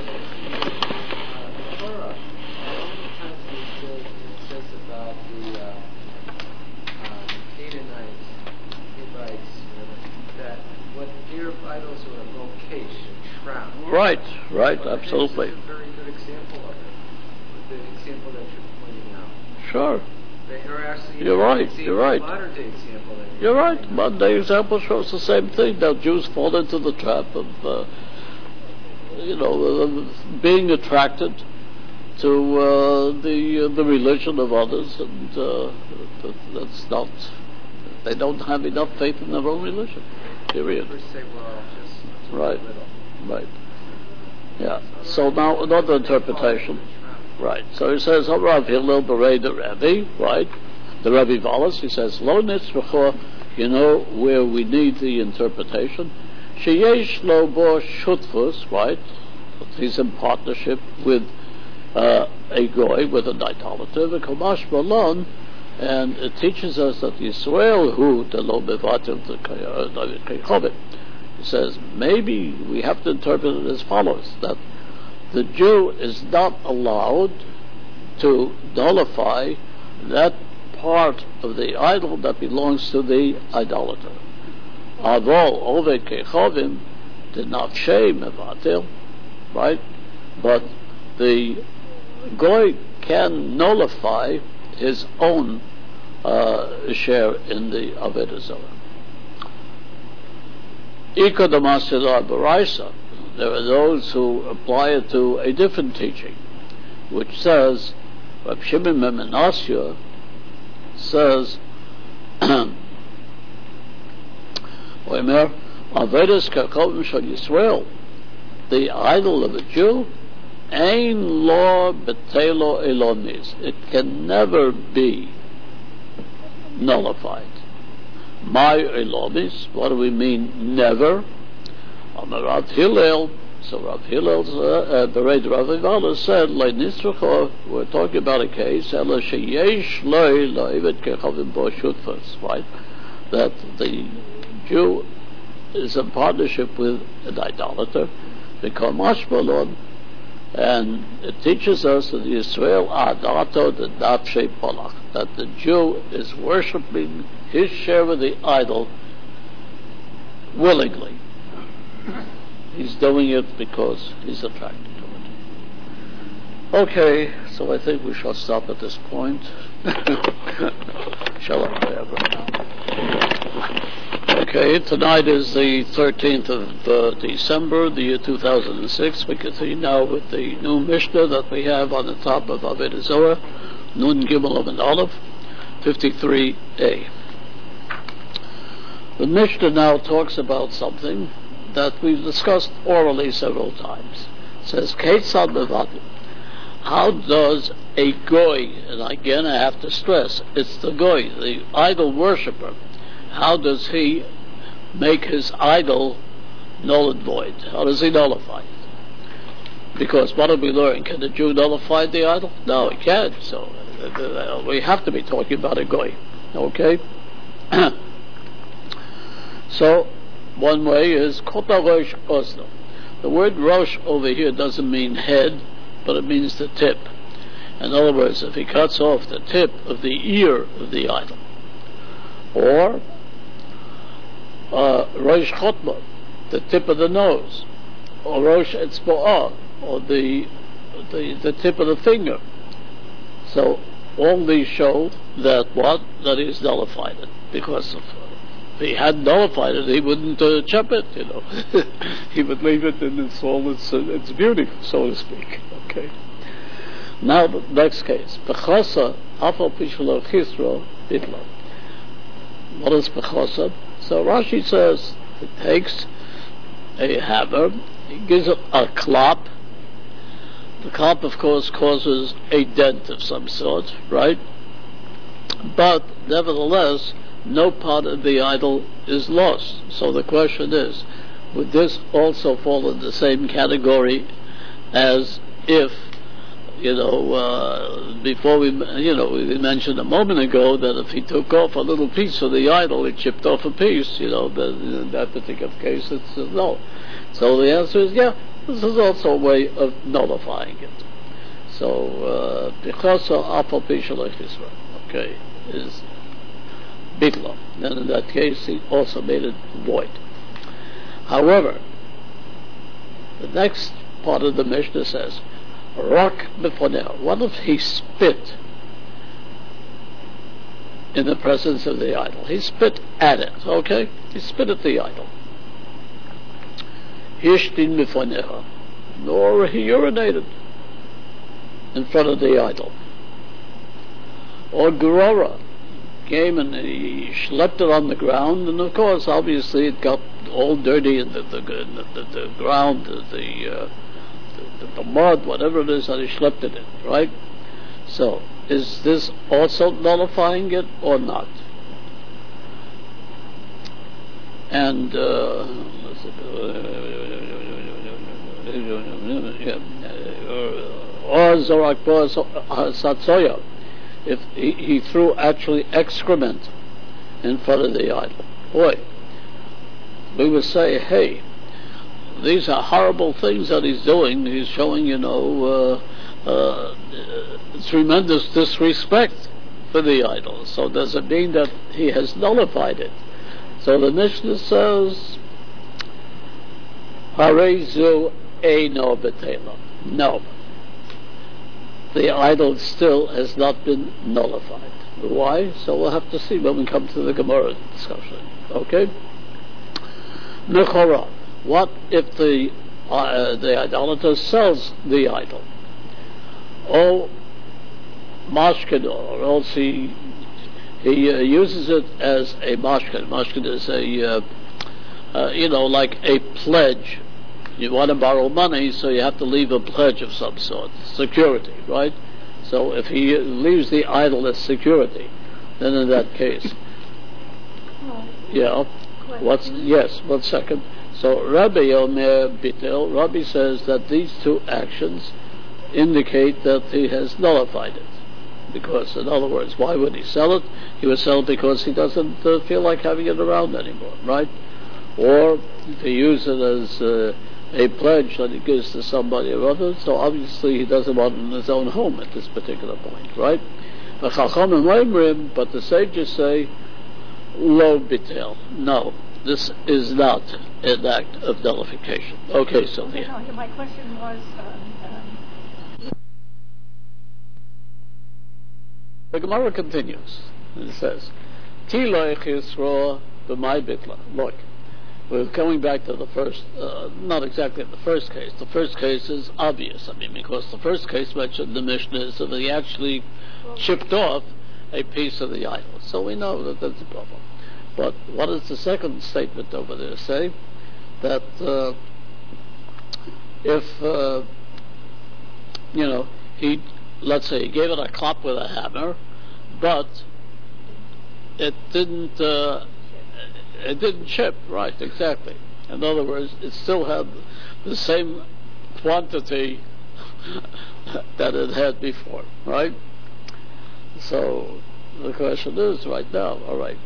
Right, right, well, absolutely. This is a very good example of it, with the example that you're pointing out. Sure. They are actually you're right, you're right. Modern day example that you're, you're right. Modern day example shows the same thing. Now Jews fall into the trap of, uh, you know, uh, being attracted to uh, the uh, the religion of others, and uh, that's not. They don't have enough faith in their own religion. Period. Say, well, just right, right. Yeah. So now another interpretation. Right. So he says, Rav Hillel Bereid the Rebbe, right? The Rebbe Valas, he says, Lo nitzvachor, you know where we need the interpretation. Sheyesh lo bo shutfus, right? He's in partnership with uh, a goy, with an idolater, v'komash malon, and it teaches us that Yisrael hu de lo bevatil the. He says, maybe we have to interpret it as follows, that the Jew is not allowed to nullify that part of the idol that belongs to the idolater. Avol oved kechovim did not shame mevatel, right? But the goy can nullify his own uh, share in the avodah zarah. Ika damasila baraisa. There are those who apply it to a different teaching, which says, Reb Shimon ben Menashe says, Omer, Avedas Kakovim Shal Yisrael, the idol of a Jew, Ein Lo Betelo Elomis. It can never be nullified. My Elomis, what do we mean, never? Amar Rav Hillel, so Rav Hillel's, uh, the Rav Ivala said, like Nisracha, we're talking about a case, Ela Sheyesh Loi Loivet Kechavim Bo Shutfas, right? That the Jew is in partnership with an idolater, become Mashmalon, and it teaches us that Yisrael Adato the Dapshe Polach, that the Jew is worshipping his share of the idol willingly. He's doing it because he's attracted to it. Okay, so I think we shall stop at this point. Shall I? Okay, tonight is the thirteenth of uh, December, the year two thousand six. We continue now with the new Mishnah that we have on the top of Avodah Zarah, Nun Gimel Amud Aleph, fifty-three A. The Mishnah now talks about something that we've discussed orally several times. It says, Keitzad Mevatel. How does a goy, and again I have to stress, it's the goy, the idol worshipper, how does he make his idol null and void? How does he nullify it? Because what did we learn? Can the Jew nullify the idol? No, he can't. So uh, we have to be talking about a goy. Okay? So one way is Kota Rosh Osno. The word Rosh over here doesn't mean head, but it means the tip. In other words, if he cuts off the tip of the ear of the idol, or uh, Rosh Chotma, the tip of the nose, or Rosh Etzba'ah, or the, the the tip of the finger. So all these show that what? That he's nullified it, because of if he had nullified it, he wouldn't uh, chop it, you know. He would leave it in its all its, uh, its beauty, so to speak. Okay. Now the next case. Bechasa afal pishlo chisro bitlo. What is bechasa? So Rashi says it takes a hammer, he gives it a clop. The clop, of course, causes a dent of some sort, right? But nevertheless, no part of the idol is lost. So the question is, would this also fall in the same category as if, you know, uh, before we, you know, we mentioned a moment ago that if he took off a little piece of the idol, he chipped off a piece, you know, but in that particular case, it's uh, no. So the answer is, yeah, this is also a way of nullifying it. So, because of Apal Pishalach Israel, okay, is Bitlo. Then in that case, he also made it void. However, the next part of the Mishnah says, Rock befoneh. What if he spit in the presence of the idol? He spit at it, okay? He spit at the idol. Hishtin befoneha. Nor he urinated in front of the idol. Or Gerora came and he schlepped it on the ground, and of course, obviously, it got all dirty in the, the, the, the, the ground, the, the, uh, the, the mud, whatever it is that he schlepped it in, right? So, is this also nullifying it or not? And uh, or Zorak Satsoya, if he, he threw actually excrement in front of the idol. Boy, we would say, hey, these are horrible things that he's doing. He's showing, you know, uh, uh, tremendous disrespect for the idol. So does it mean that he has nullified it? So the Mishnah says, Harezu eino betela. No. The idol still has not been nullified. Why? So we'll have to see when we come to the Gemara discussion. Okay? Nechora. What if the uh, the idolater sells the idol? Or mashkin, or else he he uh, uses it as a mashkin. Mashkin is a uh, uh, you know, like a pledge. You want to borrow money, so you have to leave a pledge of some sort, security, right? So if he leaves the idol as security, then in that case, yeah. What's yes? One second. So Rabbi Omer Bitel, Rabbi says that these two actions indicate that he has nullified it. Because, in other words, why would he sell it? He would sell it because he doesn't uh, feel like having it around anymore, right? Or if he uses it as uh, a pledge that he gives to somebody or other, so obviously he doesn't want it in his own home at this particular point, right? But the sages say, Lo bitel. No, this is not an act of nullification. Okay, Sylvia. Okay, no, my question was, um, um, the Gemara continues. And it says, Tilo echisro b'may bitla. Look, we're coming back to the first, uh, not exactly the first case. The first case is obvious. I mean, because the first case mentioned the Mishnah is that he actually chipped off a piece of the idol. So we know that that's a problem. But what does the second statement over there say? That uh, if, uh, you know, he, let's say he gave it a clap with a hammer, but it didn't, uh, it didn't chip, right, exactly. In other words, it still had the same quantity that it had before, right? So the question is right now, all right,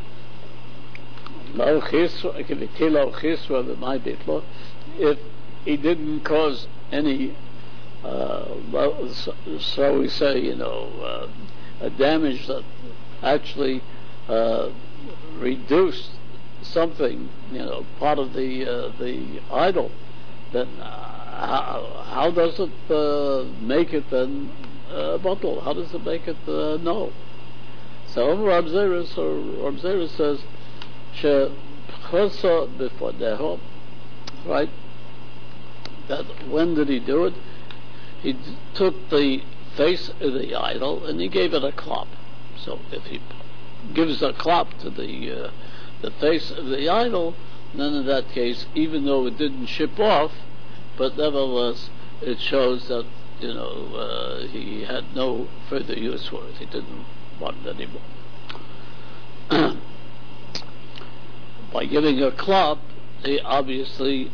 if he didn't cause any, uh, well, so, so we say, you know, uh, a damage that actually uh, reduced something, you know, part of the uh, the idol, then uh, how, how does it uh, make it then uh, bottle? How does it make it uh, no? So Rab Zeris or Rab Zeris says, she chosa b'fodeho, right? That when did he do it? He d- took the face of the idol and he gave it a clap. So if he gives a clap to the uh, the face of the idol, then in that case, even though it didn't chip off, but nevertheless it shows that, you know, uh, he had no further use for it. He didn't want it anymore. By giving a clap, he obviously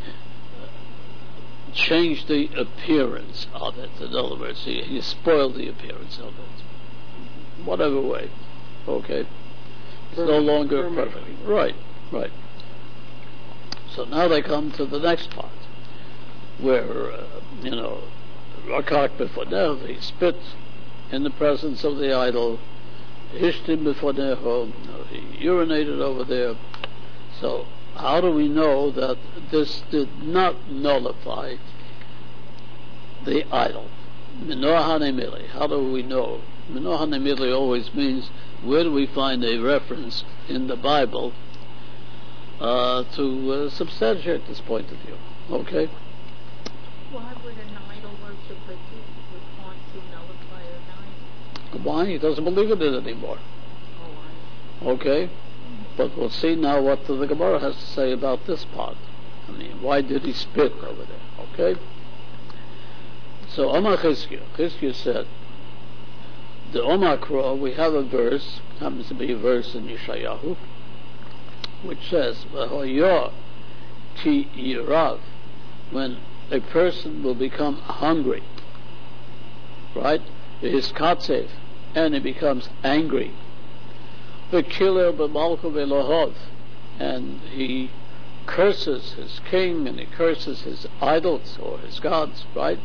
changed the appearance of it. In other words, he, he spoiled the appearance of it. Whatever way. Okay. It's no longer perfect. Right, right. So now they come to the next part, where, uh, you know, Rakak b'foneho, he spit in the presence of the idol, Ishtim b'foneho, he urinated over there. So how do we know that this did not nullify the idol? Minoah hanemili. How do we know? Minoah hanemili always means, where do we find a reference in the Bible uh, to uh, substantiate this point of view? Okay? why would an idol worshiper would want to nullify an idol? Why? He doesn't believe in it anymore. Oh, I Okay? But we'll see now what the Gemara has to say about this part. I mean, why did he spit over there? Okay? So, Omar Chizkiah, Chizkiah said, the Omar Kro, we have a verse, happens to be a verse in Yeshayahu, which says, V'hoyor ki yirav, when a person will become hungry, right? His katsev, and he becomes angry. V'kiler b'malko v'lohov, and he curses his king and he curses his idols or his gods, right?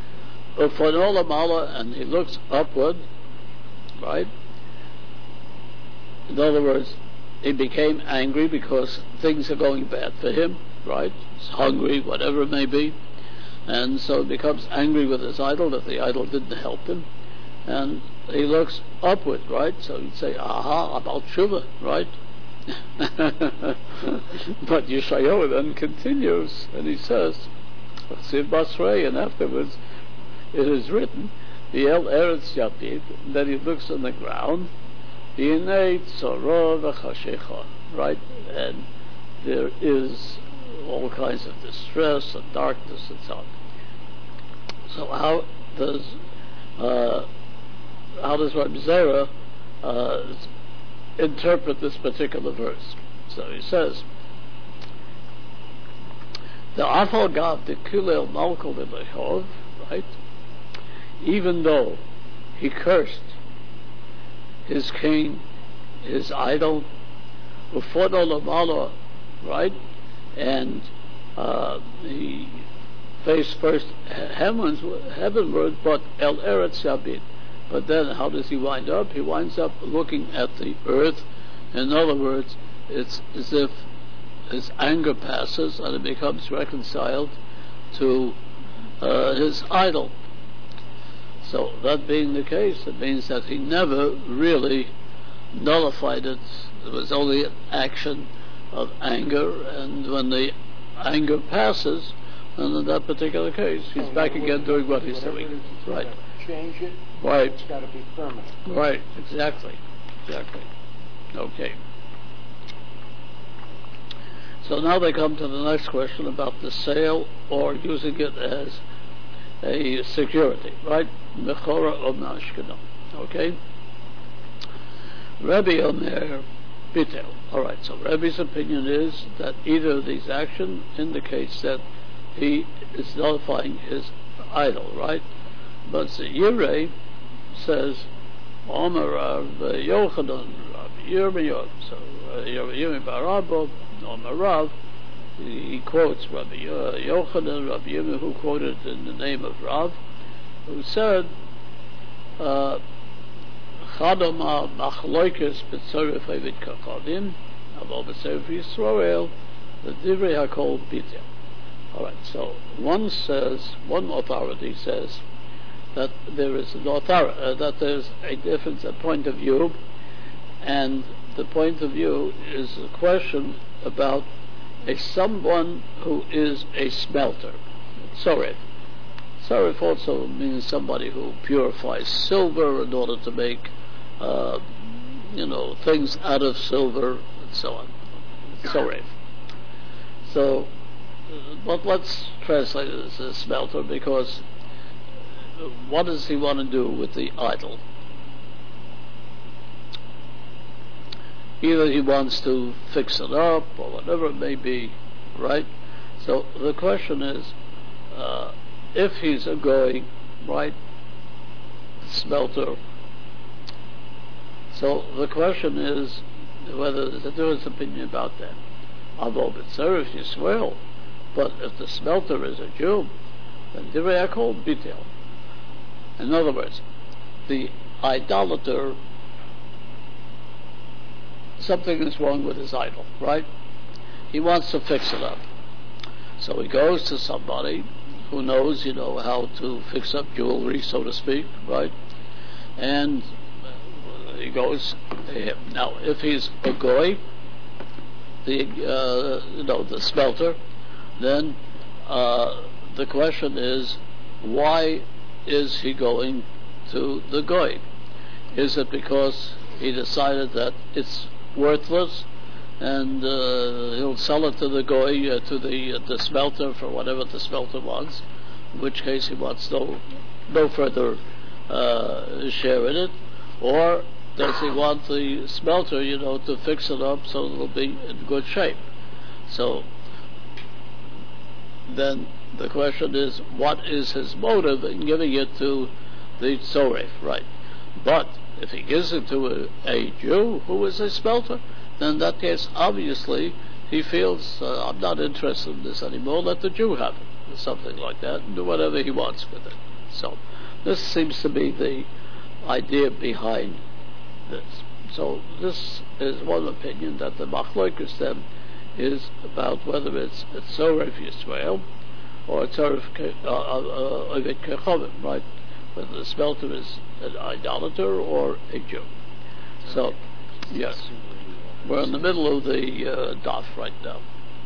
And he looks upward, right? In other words, he became angry because things are going bad for him, right? He's hungry, whatever it may be. And so he becomes angry with his idol that the idol didn't help him. And he looks upward, right? So he'd say, aha, about Shuvah, right? But Yeshayahu then continues, and he says, Siv Basrei, and afterwards it is written, the El Eretz Yapid, then he looks on the ground, right? And there is all kinds of distress and darkness and so on. So how does uh, how does Rabbi Zera uh, interpret this particular verse? So he says, the Afal Gav the Kulel Malkol Lehov, right? Even though he cursed his king, his idol, Ufono Lamala, right? And uh, he faced first heavens, heavenward, but El Eretz Yabid. But then how does he wind up? He winds up looking at the earth. In other words, it's as if his anger passes and it becomes reconciled to uh, his idol. So that being the case, it means that he never really nullified it. It was only an action of anger, and when the anger passes, and in that particular case, he's So back in other again words, doing what he's whatever doing. it is, it's Right. gotta Change it. Right. It's got to be permanent. Right, exactly. Exactly. Okay. So now they come to the next question about the sale or using it as a security, right? Mechora or Mashkana. Okay? Rabbi Omer Bitel. Alright, so Rabbi's opinion is that either of these actions indicates that he is nullifying his idol, right? But the Yireh says, Omer Rav Yochanan, Rav Yirmiyah, so Yirmiyah Barabba, Omer Rav, he quotes Rabbi Yochanan, Rabbi Yirmiyah, who quoted in the name of Rav, who said, uh, Chadama machloikes b'tzoref Eivid Kachadin, avo b'tzoref Yisrael, the Divrei HaKol Bitel. All right. So one says, one authority says that there is an authority, uh, that there's a difference, a point of view, and the point of view is a question about a someone who is a smelter. Sorry. Sarif also means somebody who purifies silver in order to make, uh, you know, things out of silver and so on. Sarif. So, uh, but let's translate it as a smelter, because what does he want to do with the idol? Either he wants to fix it up or whatever it may be, right? So the question is, uh, if he's a goy, right, smelter, so the question is whether there's a different opinion about that. Although B'tzaref Yisrael, but if the smelter is a Jew, then Divrei HaKol Bitel. In other words, the idolater, something is wrong with his idol, right? He wants to fix it up. So he goes to somebody who knows, you know, how to fix up jewelry, so to speak, right? And he goes to him. Now, if he's a goy, the uh, you know, the smelter, then uh, the question is, why is he going to the goy? Is it because he decided that it's worthless, and uh, he'll sell it to the goy, uh, to the uh, the smelter for whatever the smelter wants, in which case he wants no no further uh, share in it, or does he want the smelter, you know, to fix it up so it'll be in good shape? So then the question is, what is his motive in giving it to the tzoref, right? But if he gives it to a, a Jew who is a smelter, then in that case, obviously, he feels, uh, I'm not interested in this anymore, let the Jew have it, or something like that, and do whatever he wants with it. So, this seems to be the idea behind this. So, this is one opinion, that the Machlokes then is about whether it's a Tzoref Yisrael or a Tzoref Ovid Kechovim, right? Whether the smelter is an idolater or a Jew. So, yes, we're in the middle of the uh, daf right now.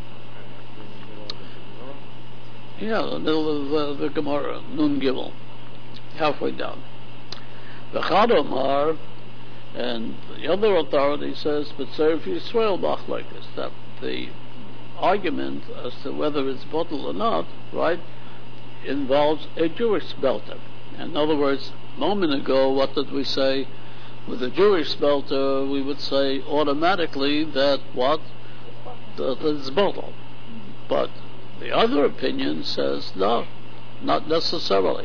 Yeah, the middle of uh, the Gemara, Nun Gimel, halfway down. The Chadomar, and the other authority says, but Tzoref Yisrael Machlokes, that the argument as to whether it's bottle or not, right, involves a Jewish smelter. In other words, a moment ago, what did we say? With a Jewish smelter, we would say automatically that what? That it's bottle. But the other opinion says no, not necessarily.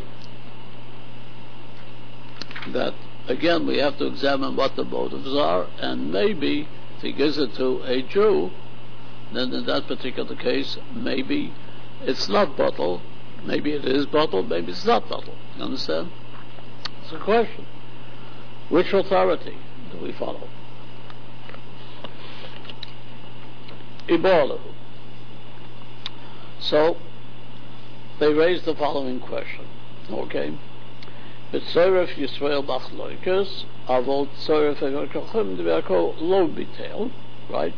That, again, we have to examine what the motives are, and maybe if he gives it to a Jew, then in that particular case, maybe it's not bottle, maybe it is bottle, maybe it's not bottle. You understand? It's a question. Which authority do we follow? Ibarlahu. So, they raise the following question, okay? B'tzoref Yisrael Machlokes, avol tzoref Kechovim d'Yakov lo bitel, right?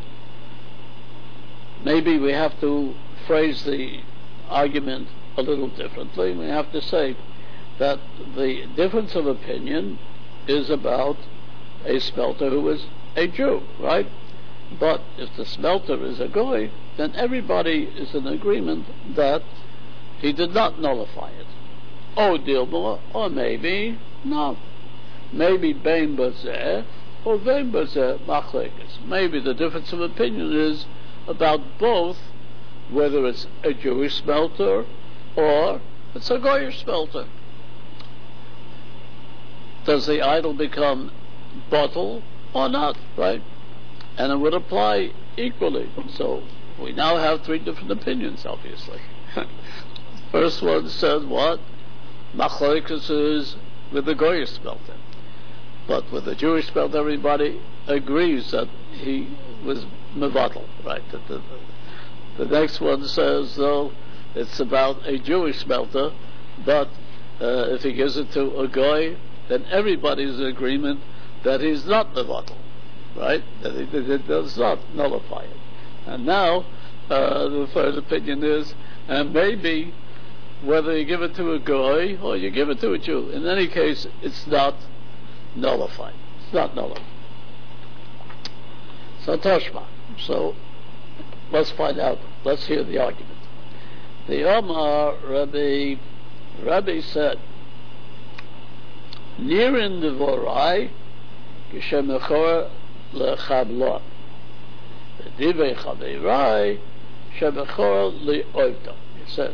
Maybe we have to phrase the argument a little differently. We have to say that the difference of opinion is about a smelter who is a Jew, right? But if the smelter is a goy, then everybody is in agreement that he did not nullify it. Oh, Dilma, or maybe not. Maybe bein bazeh, or bein bazeh machlekes. Maybe the difference of opinion is about both, whether it's a Jewish smelter or it's a Goyish smelter. Does the idol become bottle or not, right? And it would apply equally. So we now have three different opinions, obviously. First one said what? Machlokes is with the Goyish smelter. But with the Jewish smelter, everybody agrees that he was mevatel, right? The, the, the next one says, though, it's about a Jewish smelter, but uh, if he gives it to a goy, then everybody's in agreement that he's not mevatel, right? That he, that it does not nullify it. And now, uh, the third opinion is, and maybe whether you give it to a goy or you give it to a Jew, in any case, it's not nullified. It's not nullified. So Toshma. So let's find out. Let's hear the argument. The Omar Rabbi Rabbi said, Nirin devorai k'shemechor lechablo, v'divei chaverai shemechor le'oivdo. It says,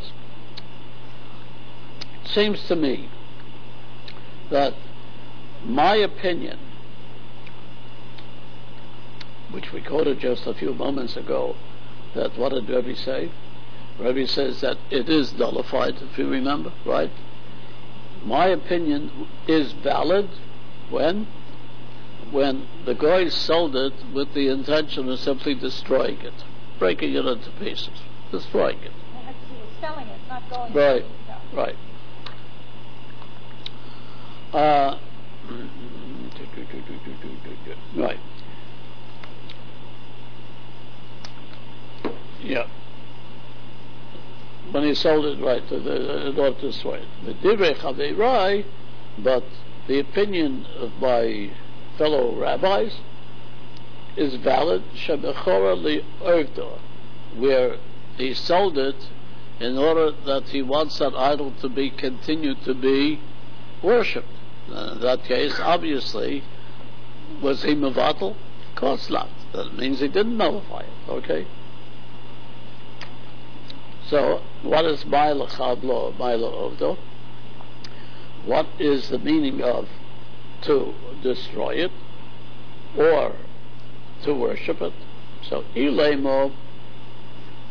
it seems to me that my opinion, which we quoted just a few moments ago, that what did Rebbe say? Rebbe says that it is nullified, if you remember, right? My opinion is valid when? When the guy sold it with the intention of simply destroying it, breaking it into pieces, destroying it. He was selling it, not going Right, to right. Uh, right. Yeah. When he sold it, right, in order to destroy it. The divrei chaverai, but the opinion of my fellow rabbis is valid, shemechora li'ovdo, where he sold it in order that he wants that idol to be continued to be worshipped. In that case, obviously, was he mevatel? Of course not. That means he didn't nullify it, okay? So, what is Maila Chablo, Maila Ovdo? What is the meaning of to destroy it or to worship it? So, Ilemo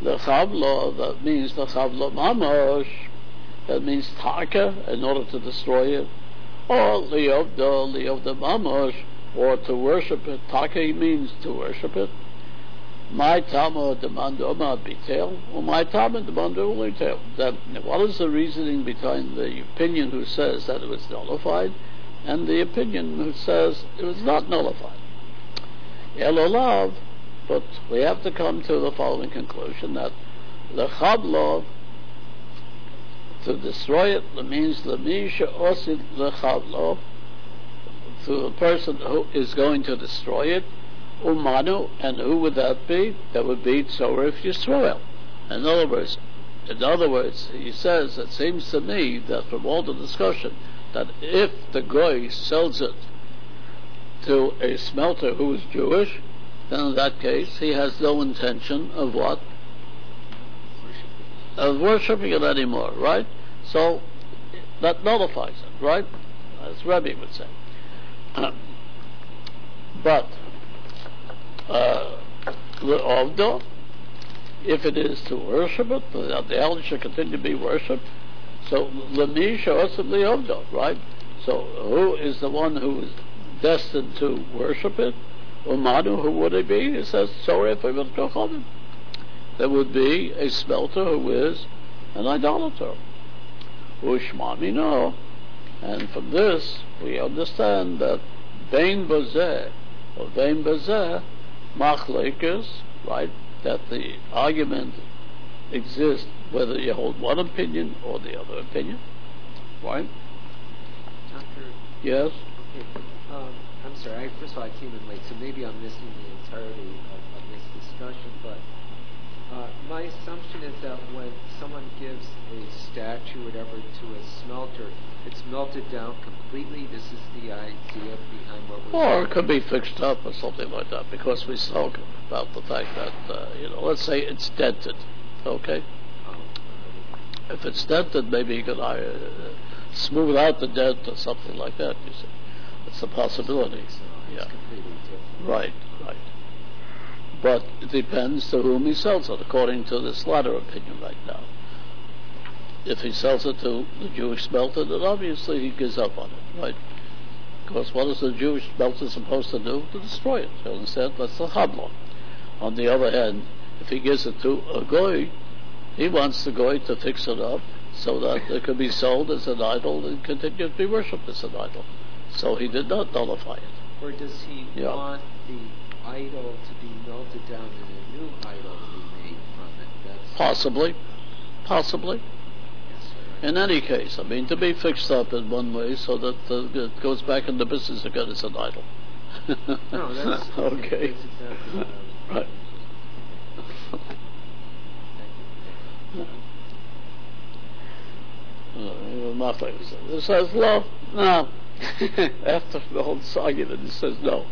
the chavla, that means the chavla mamash, that means taka, in order to destroy it, or liovda, liovda mamash, or to worship it. Taka means to worship it. My tama demanda ma bitel, or my tama demanda ulitel. That what is the reasoning behind the opinion who says that it was nullified, and the opinion who says it was not nullified? Elolav, but we have to come to the following conclusion, that the chavla, to destroy it, means the misha osid the chavla, to the person who is going to destroy it, umanu, and who would that be? That would be Tzoref Yisrael. In other words, in other words, he says, it seems to me that from all the discussion, that if the goy sells it to a smelter who is Jewish, then in that case he has no intention of what? Of worshipping it anymore, right? So that nullifies it, right? As Rebbe would say. But the Ovda, if it is to worship it, the, the elder should continue to be worshipped. So Lemi Shosim the Ovda, right? So who is the one who is destined to worship it? Umanu, who would it be? It says, sorry if I would go home. There would be a smelter who is an idolater. Ushmami no. And from this we understand that Bein Bazeh or Bein Bazeh Machlekes, right? That the argument exists whether you hold one opinion or the other opinion, right? Doctor. Yes. Okay. Um, I'm sorry. I, first of all, I came in late, so maybe I'm missing the entirety of, of this discussion. But uh, my assumption is that when someone gives a statue, or whatever, to a smelter, it's melted down completely. This is the idea behind what we're Or it could be fixed up or something like that, because we spoke about the fact that, uh, you know, let's say it's dented, okay? Oh. If it's dented, maybe you can uh, smooth out the dent or something like that, you see. It's a possibility. So it's yeah. completely different. Right, right. But it depends to whom he sells it, according to this latter opinion right now. If he sells it to the Jewish smelter, then obviously he gives up on it, right? Because what is the Jewish smelter supposed to do? To destroy it. You understand? That's the Chabla. On the other hand, if he gives it to a Goy, he wants the Goy to fix it up so that it can be sold as an idol and continue to be worshipped as an idol. So he did not nullify it. Or does he yeah. want the idol to be melted down and a new idol to be made from it? That's Possibly. Possibly. Yes, sir. In any case, I mean, to be fixed up in one way so that uh, it goes back into business again as an idol. No, that's okay. That's exactly what I was Right. Thank you. Uh, it says, no, no. After the whole argument, it says no.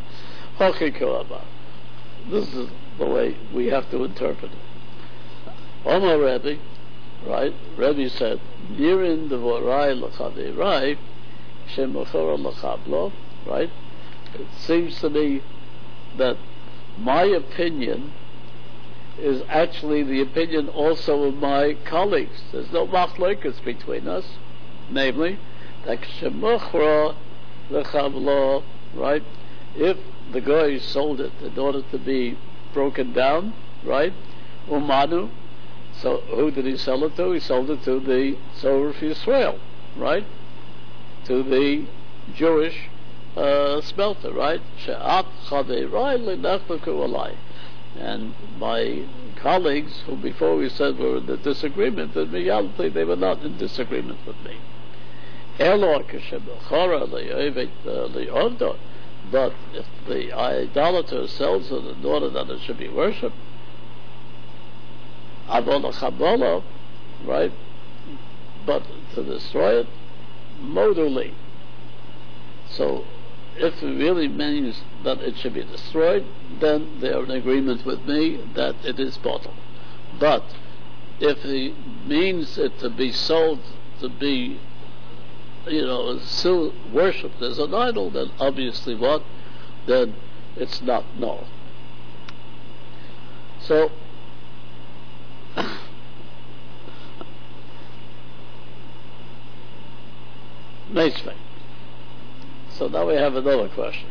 This is the way we have to interpret it. Omar Rebbe, right? Rebbe said, Nirin devorai l'chavirai, shem l'chora l'chablo, right? It seems to me that my opinion is actually the opinion also of my colleagues. There's no machlokes between us, namely, that shemuchra lechavlo, right? If the guy sold it in order to be broken down, right? Umanu. So who did he sell it to? He sold it to the Tzoref Yisrael, right? To the Jewish uh, smelter, right? She'at chaverai lenachleku alai. And my colleagues, who before we said were in the disagreement, in reality they were not in disagreement with me. But if the idolater sells it in order that it should be worshipped, right? But to destroy it, modally. So if it really means that it should be destroyed, then they are in agreement with me that it is bottled. But if it means it to be sold to be, you know, still worshipped as an idol, then obviously what? Then it's not null. So Meisvei. So now we have another question.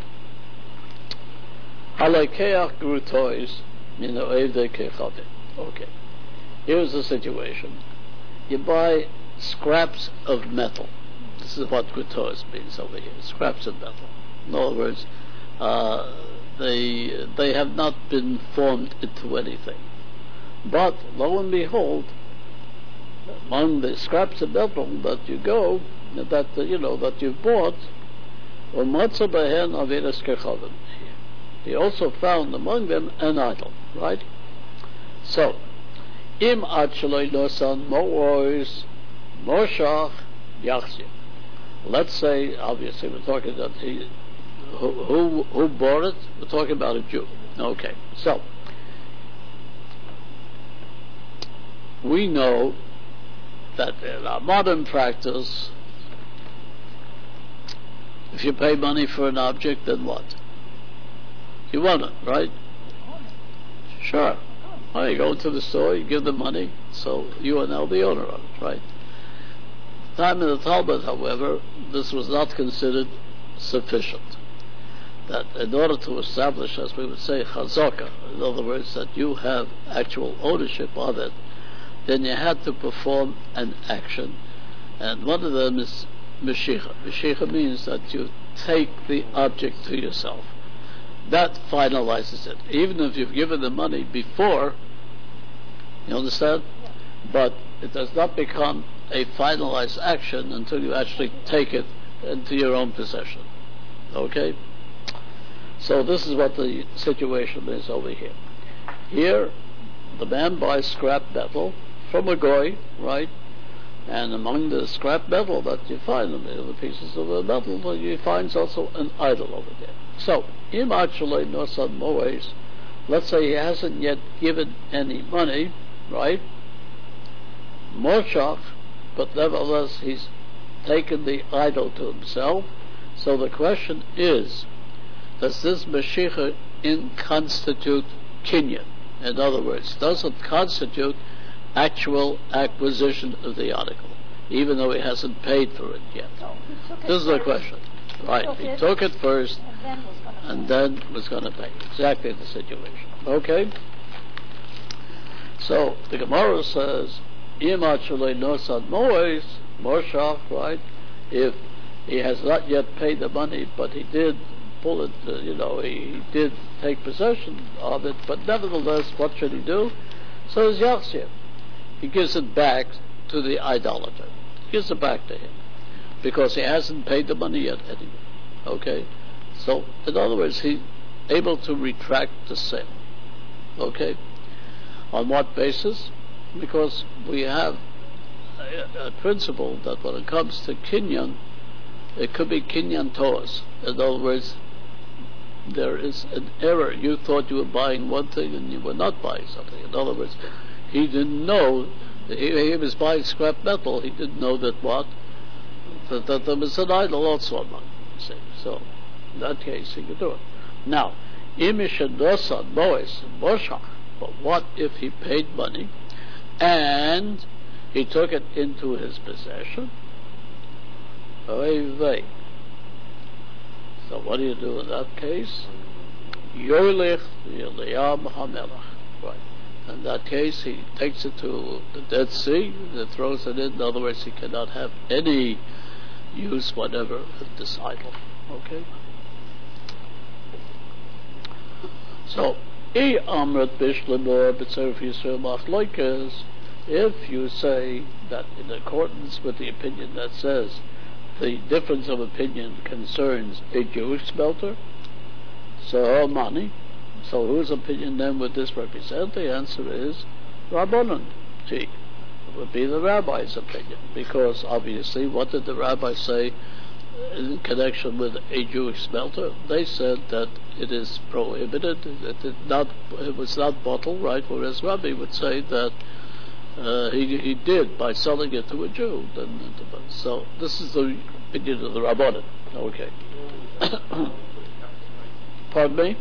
Halakeach grutois min oevdei kechavim. Okay. Here's the situation. You buy scraps of metal. This is what grutois means over here. Scraps of metal. In other words, uh, they they have not been formed into anything. But lo and behold, among the scraps of metal that you go, that uh, you know that you've bought, he also found among them an idol, right? So, im acheloi nosan mo'ois moshach yachzir. Let's say, obviously, we're talking about he, who, who who bought it. We're talking about a Jew. Okay, so we know that in our modern practice, if you pay money for an object, then what? You want it, right? Sure. Oh, you go to the store, you give the money, so you are now the owner of it, right? At the time of the Talmud, however, this was not considered sufficient. That in order to establish, as we would say, chazaka, in other words, that you have actual ownership of it, then you had to perform an action, and one of them is meshicha. Meshicha means that you take the object to yourself. That finalizes it. Even if you've given the money before, you understand? Yeah. But it does not become a finalized action until you actually take it into your own possession. Okay? So this is what the situation is over here. Here, the man buys scrap metal from a goy, right? And among the scrap metal that you find, the pieces of the metal, you find also an idol over there. So, im actually nosan moes, let's say he hasn't yet given any money, right? Moshach, but nevertheless he's taken the idol to himself. So the question is, does this Mashiach in constitute kinyan? In other words, does it constitute actual acquisition of the article, even though he hasn't paid for it yet? No, he took it This is the first. question. Right, took he it, took it first, and then was going to and pay. then was going to pay. Exactly the situation. Okay? So, the Gemara says, Im actually nosan moes, moshach, right? If he has not yet paid the money, but he did pull it, uh, you know, he, he did take possession of it, but nevertheless, what should he do? So it's Yachzir. He gives it back to the idolater. He gives it back to him. Because he hasn't paid the money yet anyway. Okay? So, in other words, he's able to retract the sale. Okay? On what basis? Because we have a, a principle that when it comes to kinyan, it could be kinyan toas. In other words, there is an error. You thought you were buying one thing and you were not buying something. In other words, he didn't know, he, he was buying scrap metal, he didn't know that what? That, that there was an idol also among them. So, in that case, he could do it. Now, imishadosan moes moshach. But what if he paid money and he took it into his possession? Oy vey. So what do you do in that case? Yolich Yeliam Hamelach. Right. In that case, he takes it to the Dead Sea and throws it in. In other words, he cannot have any use whatever of this idol. Okay? So, I amrat bishlamor b'tzerf Yisrael machloikas, if you say that in accordance with the opinion that says the difference of opinion concerns a Jewish smelter, so money, so whose opinion then would this represent? The answer is Rabbanan. Gee, it would be the rabbi's opinion, because obviously what did the rabbi say in connection with a Jewish smelter? They said that it is prohibited, that it not it was not bottled, right? Whereas Rabbi would say that uh, he he did by selling it to a Jew. Then, so this is the opinion of the Rabbanan. Okay. Pardon me?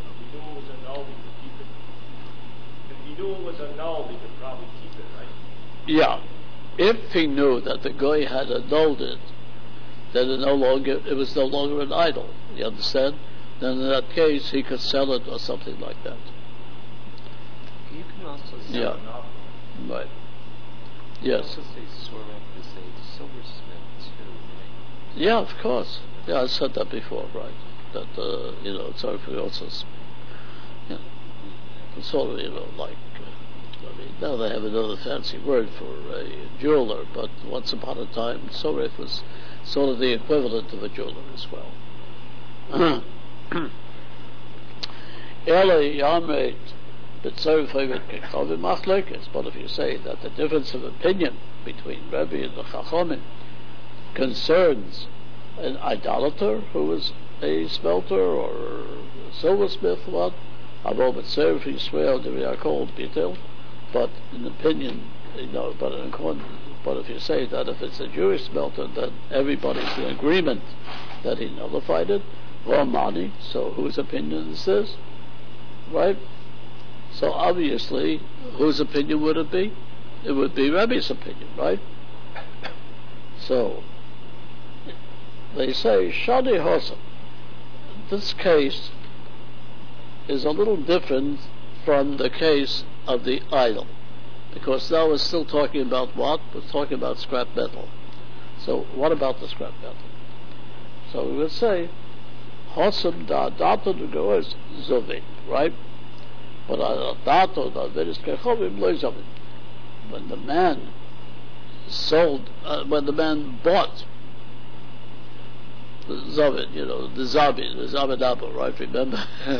If he knew it was annulled, he could probably keep it, right? Yeah. If he knew that the guy had annulled it, then it no longer it was no longer an idol. You understand? Then in that case, he could sell it or something like that. You can also say Yeah. Right. You Yes. can also say Sorek is a silversmith too, right? Yeah, of course. Yeah, I said that before, right? That uh, you know, Tzarek also, s- you know, it's sort of, you know, like. Uh, I mean, now they have another fancy word for a jeweler, but once upon a time, Sorek was sort of the equivalent of a jeweler as well. Eli Yamed, but if you say that the difference of opinion between Rebbe and the Chachamim concerns an idolater who is a smelter or a silversmith, what? Although but serve he swear they are called Bitel, but in opinion, you know, but in accordance, but if you say that if it's a Jewish smelter, then everybody's in agreement that he nullified it, or money, so whose opinion is this? Right? So obviously, whose opinion would it be? It would be Rebbe's opinion, right? So, they say, Shadi Hosa. This case is a little different from the case of the idol, because now we're still talking about what? We're talking about scrap metal. So, what about the scrap metal? So we would say, Hosam da dato de goes zovin, right? But dato da veris kechovim lo zovin. When the man sold, uh, when the man bought the zovin, you know, the zabi, the zabadabo, right? Remember,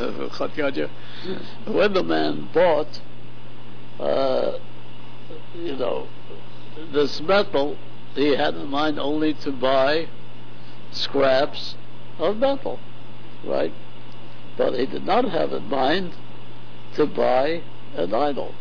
when the man bought, uh, you know, this metal, he had in mind only to buy scraps of metal, right? But he did not have in mind to buy an idol.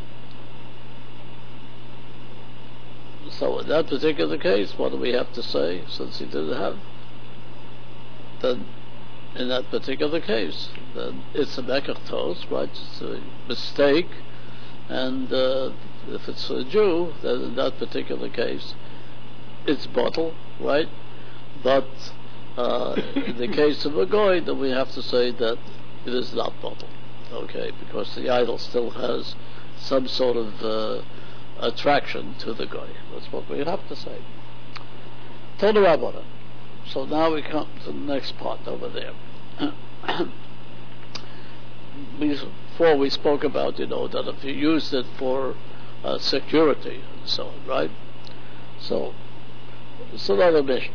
So in that particular case, what do we have to say, since he didn't have? Then, in that particular case, then it's a mekach tos, right? It's a mistake, and uh, if it's a Jew, then in that particular case, it's bottle, right? But uh, in the case of a goy, then we have to say that it is not bottle, okay? Because the idol still has some sort of uh, attraction to the goy. That's what we have to say. Toda Rabbana. So now we come to the next part over there. Before we spoke about, you know, that if you used it for uh, security and so on, right? So, it's another mission.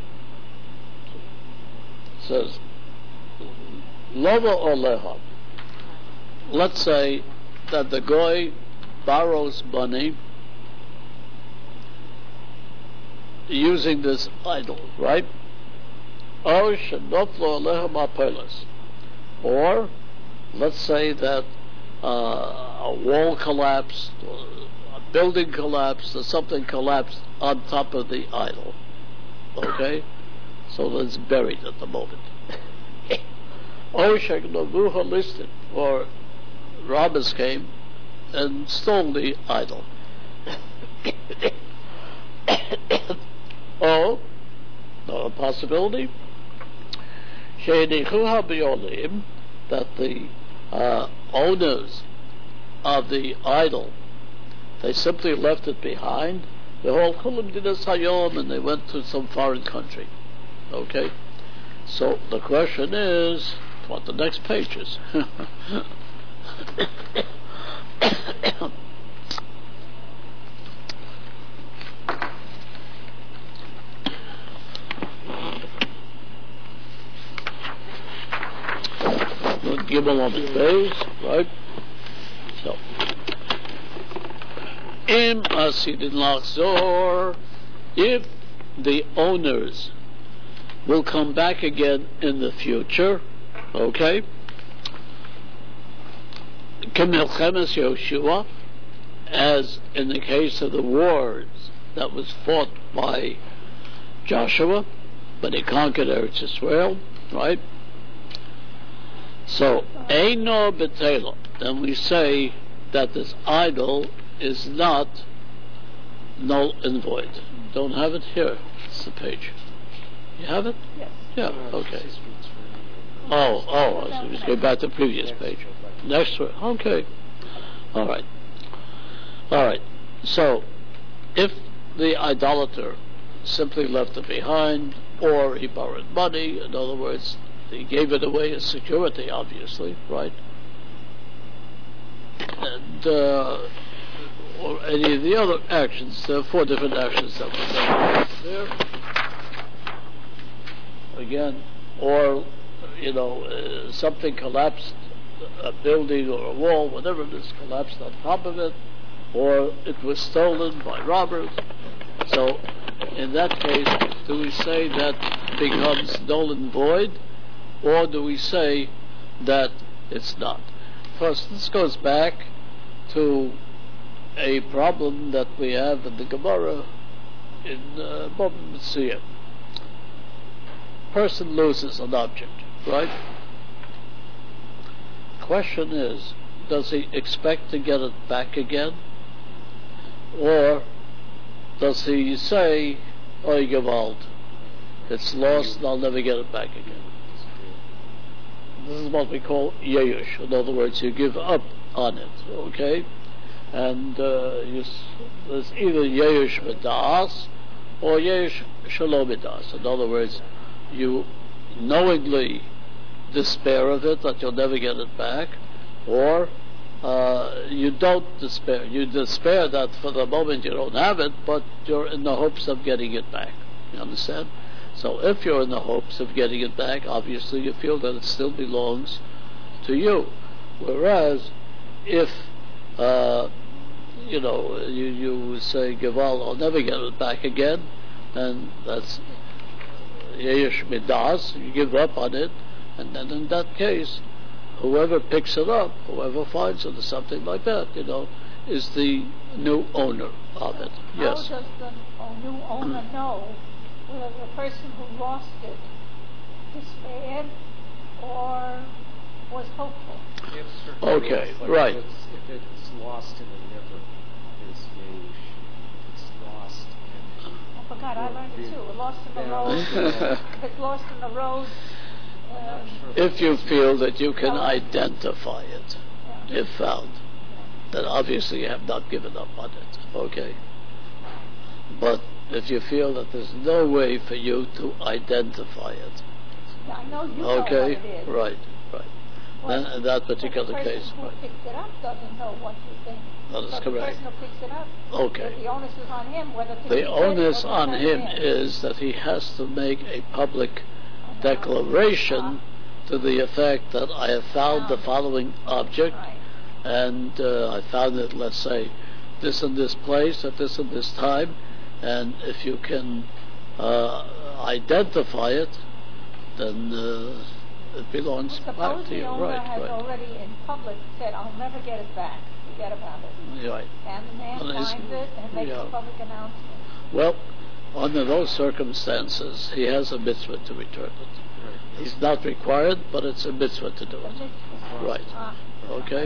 It says, Lova or Leha. Let's say that the goy borrows money using this idol, right? Or or let's say that uh, a wall collapsed, or a building collapsed, or something collapsed on top of the idol. Okay? So it's buried at the moment. Or listed, or robbers came and stole the idol. Or, another possibility, that the uh, owners of the idol, they simply left it behind. The whole Chulim Dinas Hayom, and they went to some foreign country. Okay? So the question is, what the next page is. Gimel on the face, right? So, Im Asidin Lachzor, if the owners will come back again in the future, okay? K'milchemes Yoshua, as in the case of the wars that was fought by Joshua when he conquered Eretz Yisrael, right? So, Eino Betelo, then we say that this idol is not null and void. Don't have it here. It's the page. You have it? Yes. Yeah, Uh, okay. just return. Oh, oh, so just go back to the previous Next page. one. Next one, okay. All right. All right. So, if the idolater simply left it behind, or he borrowed money, in other words, he gave it away as security, obviously, right? And, uh, or any of the other actions, there are four different actions that were done there. Again, or, you know, uh, something collapsed, a building or a wall, whatever it is, collapsed on top of it, or it was stolen by robbers. So, in that case, do we say that becomes null and void, or do we say that it's not? First, this goes back to a problem that we have in the Gemara in uh, Bava Metzia. Person loses an object, right? Question is, does he expect to get it back again? Or does he say, Oy Gewalt, it's lost and I'll never get it back again? This is what we call Yeyush. In other words, you give up on it, okay? And uh, you s- there's either Yeyush B'das or Yeyush Shalom B'das. In other words, you knowingly despair of it, that you'll never get it back, or uh, you don't despair. You despair that for the moment you don't have it, but you're in the hopes of getting it back. You understand? So if you're in the hopes of getting it back, obviously you feel that it still belongs to you. Whereas if uh, you know you, you say, Geval, I'll never get it back again, then that's Yesh Midas, you give up on it, and then in that case, whoever picks it up, whoever finds it or something like that, you know, is the new owner of it. Yes. How does the uh, new owner know whether the person who lost it despaired or was hopeful? If certain Okay, rules, like right. If it's, if it's lost in the river, there's Yesh. If it's lost in I forgot, I learned it too. Lost in the Yeah. road. If it's lost in the road, uh, If you feel that you can identify it, yeah. if found, then obviously you have not given up on it. Okay. But if you feel that there's no way for you to identify it, Yeah, I know you okay, know what it is. right, right. Well, Then in that particular but the case, person who right. picks it up doesn't know what you think. That is so correct. The person who picks it up, Okay. the onus is on him whether to The be onus or on not him him. is that he has to make a public declaration to the effect that I have found the following object, Right. and uh, I found it, let's say, this and this place at this and this time, and if you can uh, identify it, then uh, it belongs Well, back suppose to the you. owner Right, has right, already in public said, I'll never get it back. Forget about it. right. And the man Well, it's- finds it and makes yeah. a public announcement. Well, under those circumstances, he has a mitzvah to return it. He's not required, but it's a mitzvah to do The it. mitzvah. Right. Ah, Okay? okay.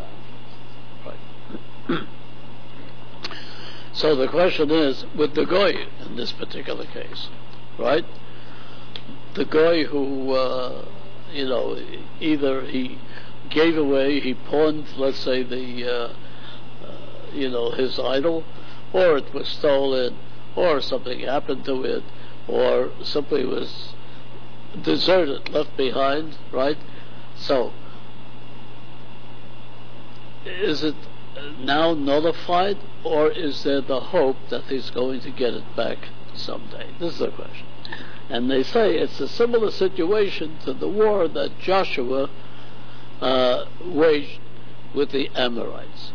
Right. So the question is, with the goy in this particular case, right? The goy who, uh, you know, either he gave away, he pawned, let's say, the, uh, uh, you know, his idol, or it was stolen, or something happened to it, or simply was deserted, left behind, right? So, is it now nullified, or is there the hope that he's going to get it back someday? This is the question. And they say it's a similar situation to the war that Joshua uh, waged with the Amorites.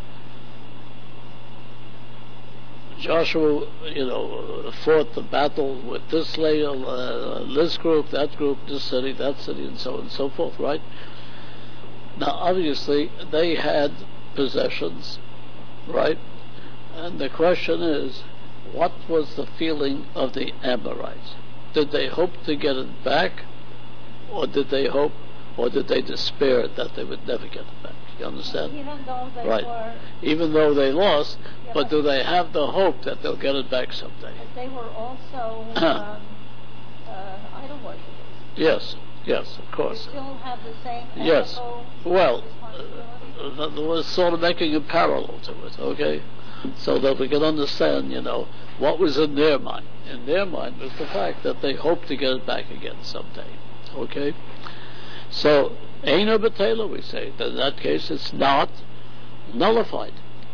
Joshua, you know, fought the battle with this layer, uh, this group, that group, this city, that city, and so on and so forth, right? Now, obviously, they had possessions, right? And the question is, what was the feeling of the Amorites? Did they hope to get it back, or did they hope, or did they despair that they would never get it back? You understand? Even though they Right. were, Even though they lost, Yeah, but but- do they have the hope that they'll get it back someday? but they were also um, uh, idol worshippers. Yes, yes, of They course. still have the same Yes. ethical Well, responsibility. uh, we're sort of making a parallel to it, okay? So that we can understand, you know, what was in their mind. In their mind was the fact that they hoped to get it back again someday, okay? So, Eino B'Tela, we say, that in that case it's not nullified.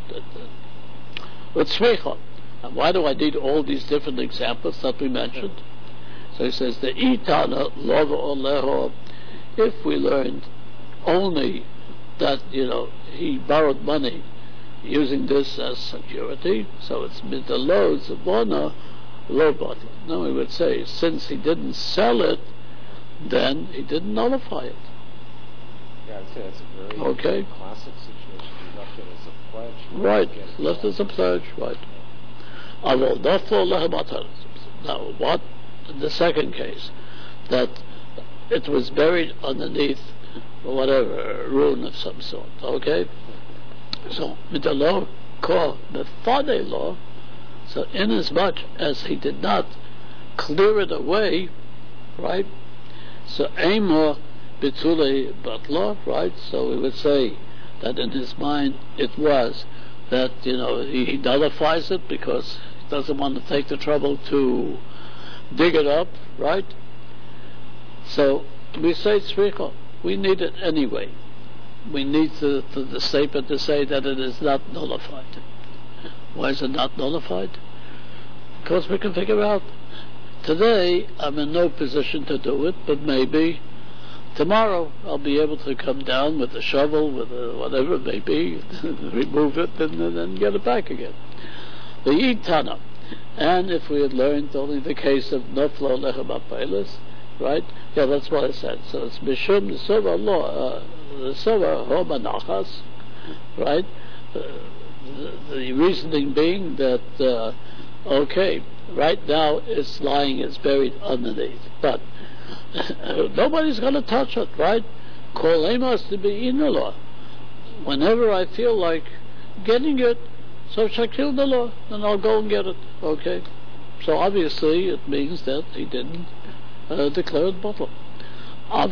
With Tzricha. And why do I need all these different examples that we mentioned? So he says, the Itana Lova Oleho, if we learned only that, you know, he borrowed money using this as security, so it's Midalo Zabona Lobot. Now we would say, since he didn't sell it, then he didn't nullify it. Yeah, I'd say that's a very Okay. classic situation. You left it as a pledge. Right, You get it left back. as a pledge, right. Although, therefore, lehem. Now, what in the second case? That it was buried underneath, whatever, a ruin of some sort, okay? So, with the law called the Fade law, so inasmuch as he did not clear it away, right? So, Amor Bitule Batla, right? So we would say that in his mind it was that, you know, he, he nullifies it because he doesn't want to take the trouble to dig it up, right? So we say tzricha. We need it anyway. We need to, to the statement to say that it is not nullified. Why is it not nullified? Because we can figure out. Today, I'm in no position to do it, but maybe tomorrow I'll be able to come down with a shovel, with a, whatever it may be, remove it, and then get it back again. The Yitana. And if we had learned only the case of Noflo Lechem Apelis, right? Yeah, that's what I said. So it's Mishum Nesova Law, Nesova Homa Nachas, right? Uh, the, the reasoning being that, uh, okay, right now it's lying, it's buried underneath, but nobody's going to touch it, right? Kolemas to be in the law. Whenever I feel like getting it, so Shakil the law, then I'll go and get it, okay? So obviously it means that he didn't uh, declare it bottle. But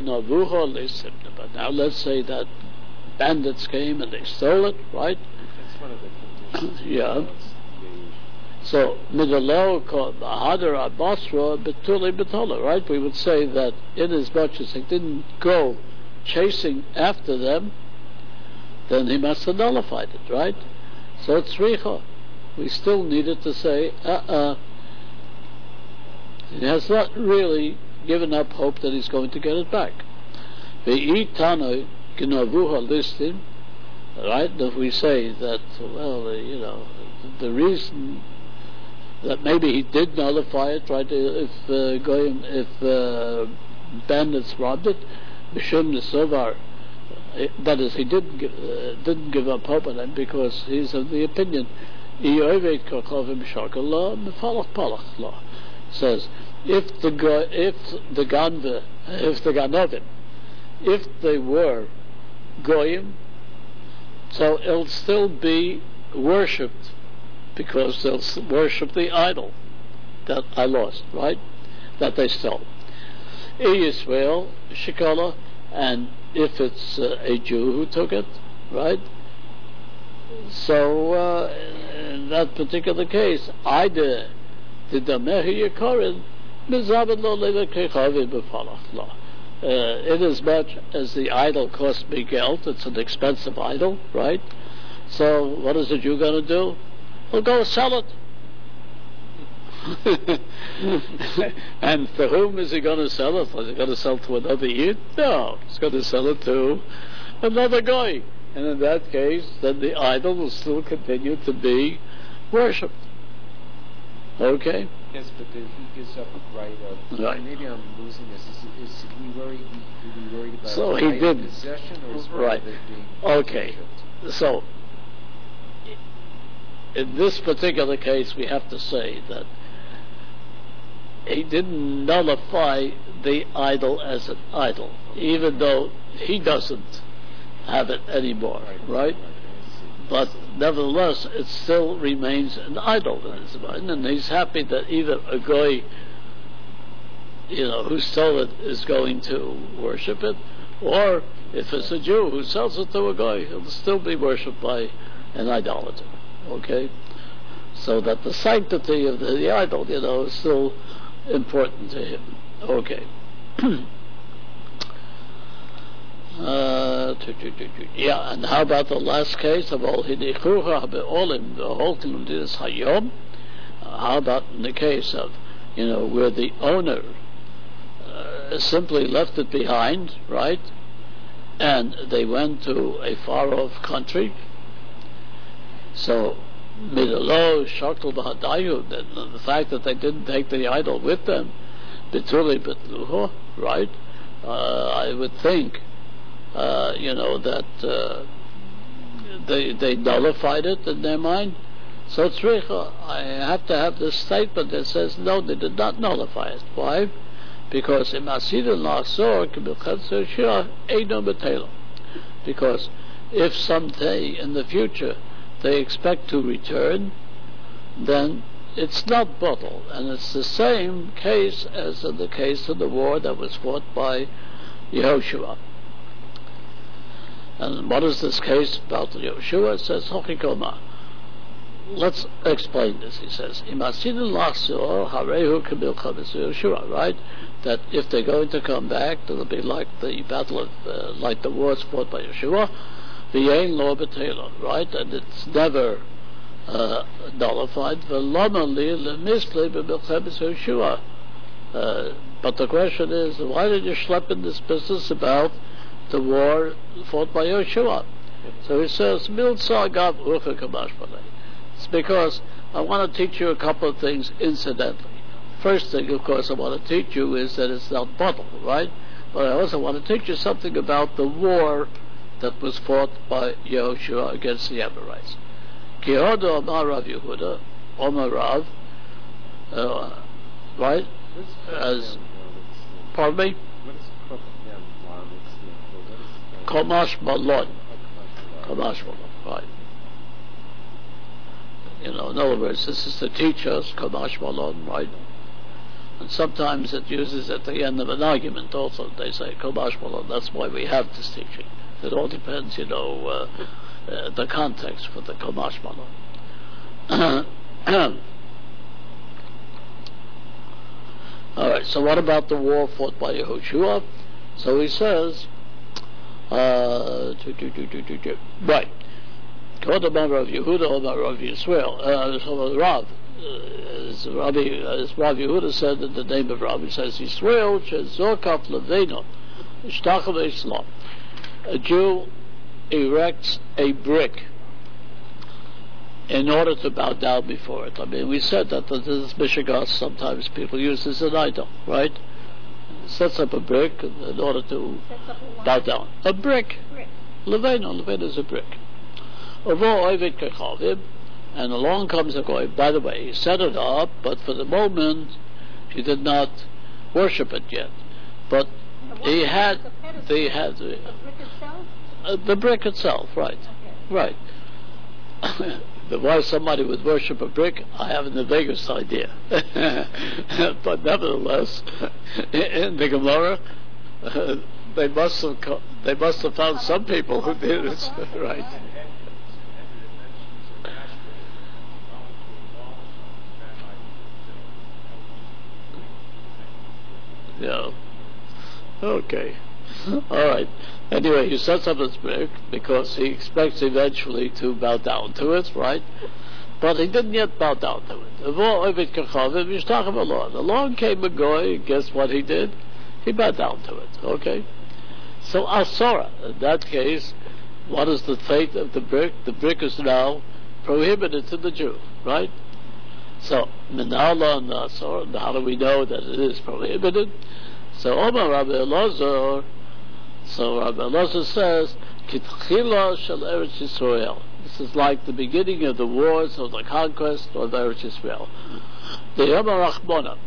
now let's say that bandits came and they stole it, right? That's one of the conditions. Yeah. So, midaleo called Hadar Basra Betuli Betola, right? We would say that inasmuch as he didn't go chasing after them, then he must have nullified it, right? So it's Richa. We still needed to say, uh-uh. He has not really given up hope that he's going to get it back. Ve'itano Ginavuha listing, right? If we say that, well, you know, the reason that maybe he did nullify it, right? If uh, Goyim, if uh, bandits robbed it, Bishum Nesovar, that is, he didn't give, uh, didn't give up hope on it because he's of the opinion. Says if the if the Ganva, if the Ganovim, if they were Goyim, so it'll still be worshipped, because they'll worship the idol that I lost, right? That they stole. Yisrael, Shekala, and if it's uh, a Jew who took it, right? So, uh, in that particular case, either the Damehi Yakarin, Mizabed Lo Levekechavi B'Falach Lo. Inasmuch as the idol cost me geld, it's an expensive idol, right? So, what is the Jew going to do? He'll go sell it. And to whom is he going to sell it? Is he going to sell to another Yid? No, he's going to sell it to another guy. And in that case, then the idol will still continue to be worshipped. Okay? Yes, but then he gives up a right of. Right. Maybe I'm losing this. Is, is he worried? Is he worried about So the he right did. of possession, or is Right. of it being Okay. worshipped? So, in this particular case, we have to say that he didn't nullify the idol as an idol, even though he doesn't have it anymore, right? But nevertheless, it still remains an idol in his mind, and he's happy that either a guy you know, who stole it is going to worship it, or if it's a Jew who sells it to a guy, it'll still be worshipped by an idolater. Okay? So that the sanctity of the, the idol, you know, is still important to him. Okay. uh, yeah, and how about the last case of all hinichucha be'olim, the whole this hayom? How about in the case of, you know, where the owner uh, simply left it behind, right? And they went to a far-off country. So, midalo shakal b'hadayu, the fact that they didn't take the idol with them, bituli bitluho, right? Uh, I would think, uh, you know, that uh, they they nullified it in their mind. So tzricha, I have to have this statement that says no, they did not nullify it. Why? Because imasidin la'asor k'bilchetzer shira eino betelo. Because if someday in the future they expect to return, then it's not bottle, and it's the same case as in the case of the war that was fought by Yehoshua. And what is this case about Yehoshua? It says Hokikoma. Let's explain this. He says, "Imasidin lachzor harehu kabil chavis Yehoshua." Right? That if they're going to come back, it'll be like the battle of, uh, like the wars fought by Yehoshua. V'yein lo betela, right? And it's never uh, nullified. V'lama li lemisle b'milchemes Yehoshua. But the question is, why did you schlep in this business about the war fought by Yehoshua? So he says, "Miltzah gav ucha kamash balei." It's because I want to teach you a couple of things incidentally. First thing, of course, I want to teach you is that it's not bottle, right? But I also want to teach you something about the war that was fought by Yehoshua against the Amorites. Kihodo Amar Rav Yehuda, Omar Rav, uh, right? As, pardon me? Komash Malon. Komash Malon, right. You know, in other words, this is to teach us Komash Malon, right? And sometimes it uses at the end of an argument also, they say Komash Malon, that's why we have this teaching. It all depends, you know, uh, uh, the context for the Komash Malon. All right, so what about the war fought by Yehoshua? So he says, uh, right, Kod Amar Rav Yehuda, Amar Rav Yisrael, uh, so Rav, uh, as, Rabbi, as Rav Yehuda said in the name of Rav, he says, Yisrael, Shezokaf Leveno, Ishtachav Islam. A Jew erects a brick in order to bow down before it. I mean, we said that this is Mishigas, sometimes people use this as an idol, right? Sets up a brick in order to bow down. A brick. Leveno, Leveno is a brick. And along comes a guy. By the way, he set it up, but for the moment he did not worship it yet. But he had, they had the brick itself. Uh, the brick itself, right, okay. Right. Why somebody would worship a brick, I haven't the vaguest idea. But nevertheless, in the Gemara, uh, they must have co- they must have found some people who did it, right? Yeah. Okay. All right. Anyway, he sets up his brick because he expects eventually to bow down to it, right? But he didn't yet bow down to it. Along came a guy, and guess what he did? He bowed down to it, okay? So Asora, in that case, what is the fate of the brick? The brick is now prohibited to the Jew, right? So, Minala and Asora, how do we know that it is prohibited? So Omar Rabbi Elazar, so Rabbi Elazar says, Kitchila shel Eretz Yisrael. This is like the beginning of the wars of the conquest of Eretz Yisrael. The Omar Rachmona,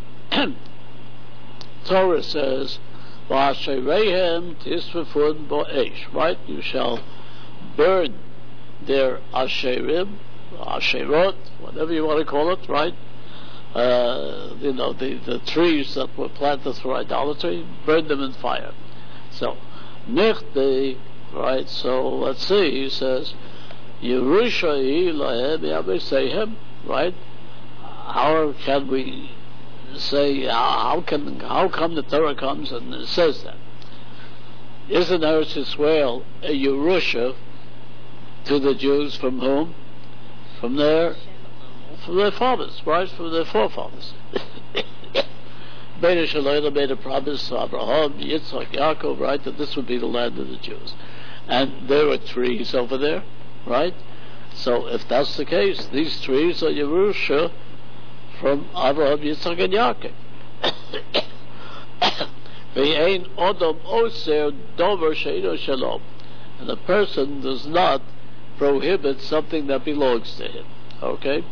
Torah says, V'ashereihem tisrefun bo'esh, right? You shall burn their asherim, asherot, whatever you want to call it, right? uh, you know, the, the trees that were planted for idolatry, burned them in fire. So, nichte, right, so let's see, he says, Yerusha lahem yabesehem, right? How can we say, how can, how come the Torah comes and it says that? Isn't Eretz Yisrael a Yerusha to the Jews from whom? From their, from their fathers, right? From their forefathers. Beta Shalayla made a promise to Abraham, Yitzchak, Yaakov, right, that this would be the land of the Jews. And there were trees over there, right? So if that's the case, these trees are Yerusha from Abraham, Yitzchak, and Yaakov. Ve'ein odom oser dover she'ino shalom. And the person does not prohibit something that belongs to him. Okay?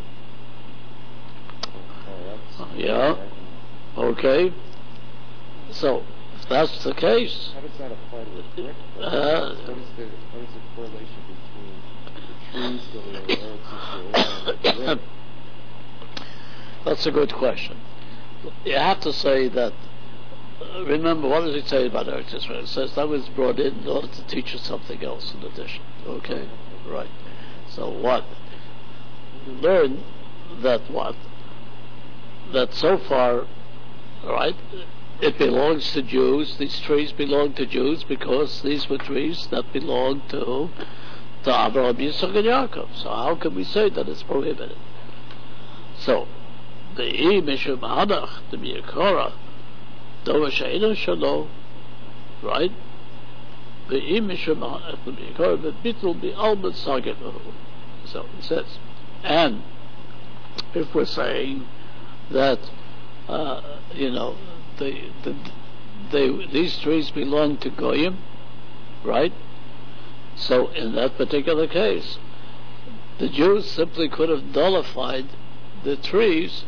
Oh, yeah. Okay. So, if that's the case, how does that apply to the brick? Uh, what, is the, what is the correlation between the trees that are Eretz Yisrael and the brick? That's a good question. You have to say that, uh, remember, what does it say about Eretz Yisrael? It says that was brought in in order to teach us something else in addition. Okay? Right. So what? Learn that what? That so far, right, it belongs to Jews, these trees belong to Jews because these were trees that belonged to, to Abraham, Yitzchak, and Yaakov. So how can we say that it's prohibited? So, the I Mishum Hanach, the Miyakora, Dova She'ino Shalom, right? The I Mishum Hanach, the Miyakora, the Bittul Bi'almat Sagevahu. So it says, and if we're saying that, uh, you know, the, the, they, these trees belong to Goyim, right? So in that particular case, the Jews simply could have nullified the trees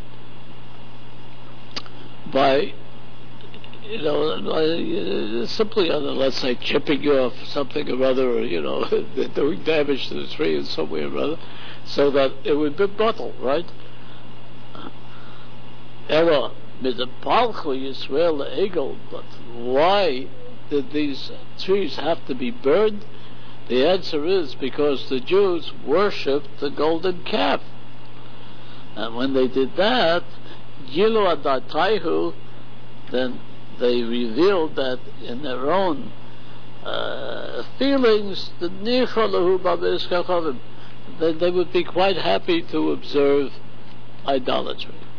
by, you know, by, uh, simply, uh, let's say, chipping off something or other, or, you know, doing damage to the tree in some way or other, so that it would be bottled, right? Ella, with the Palchu Yisrael Egel, but why did these trees have to be burned? The answer is because the Jews worshipped the golden calf. And when they did that, Gilu Adataihu, then they revealed that in their own uh, feelings, the Nichalahu Babes Kachavim, that they would be quite happy to observe idolatry.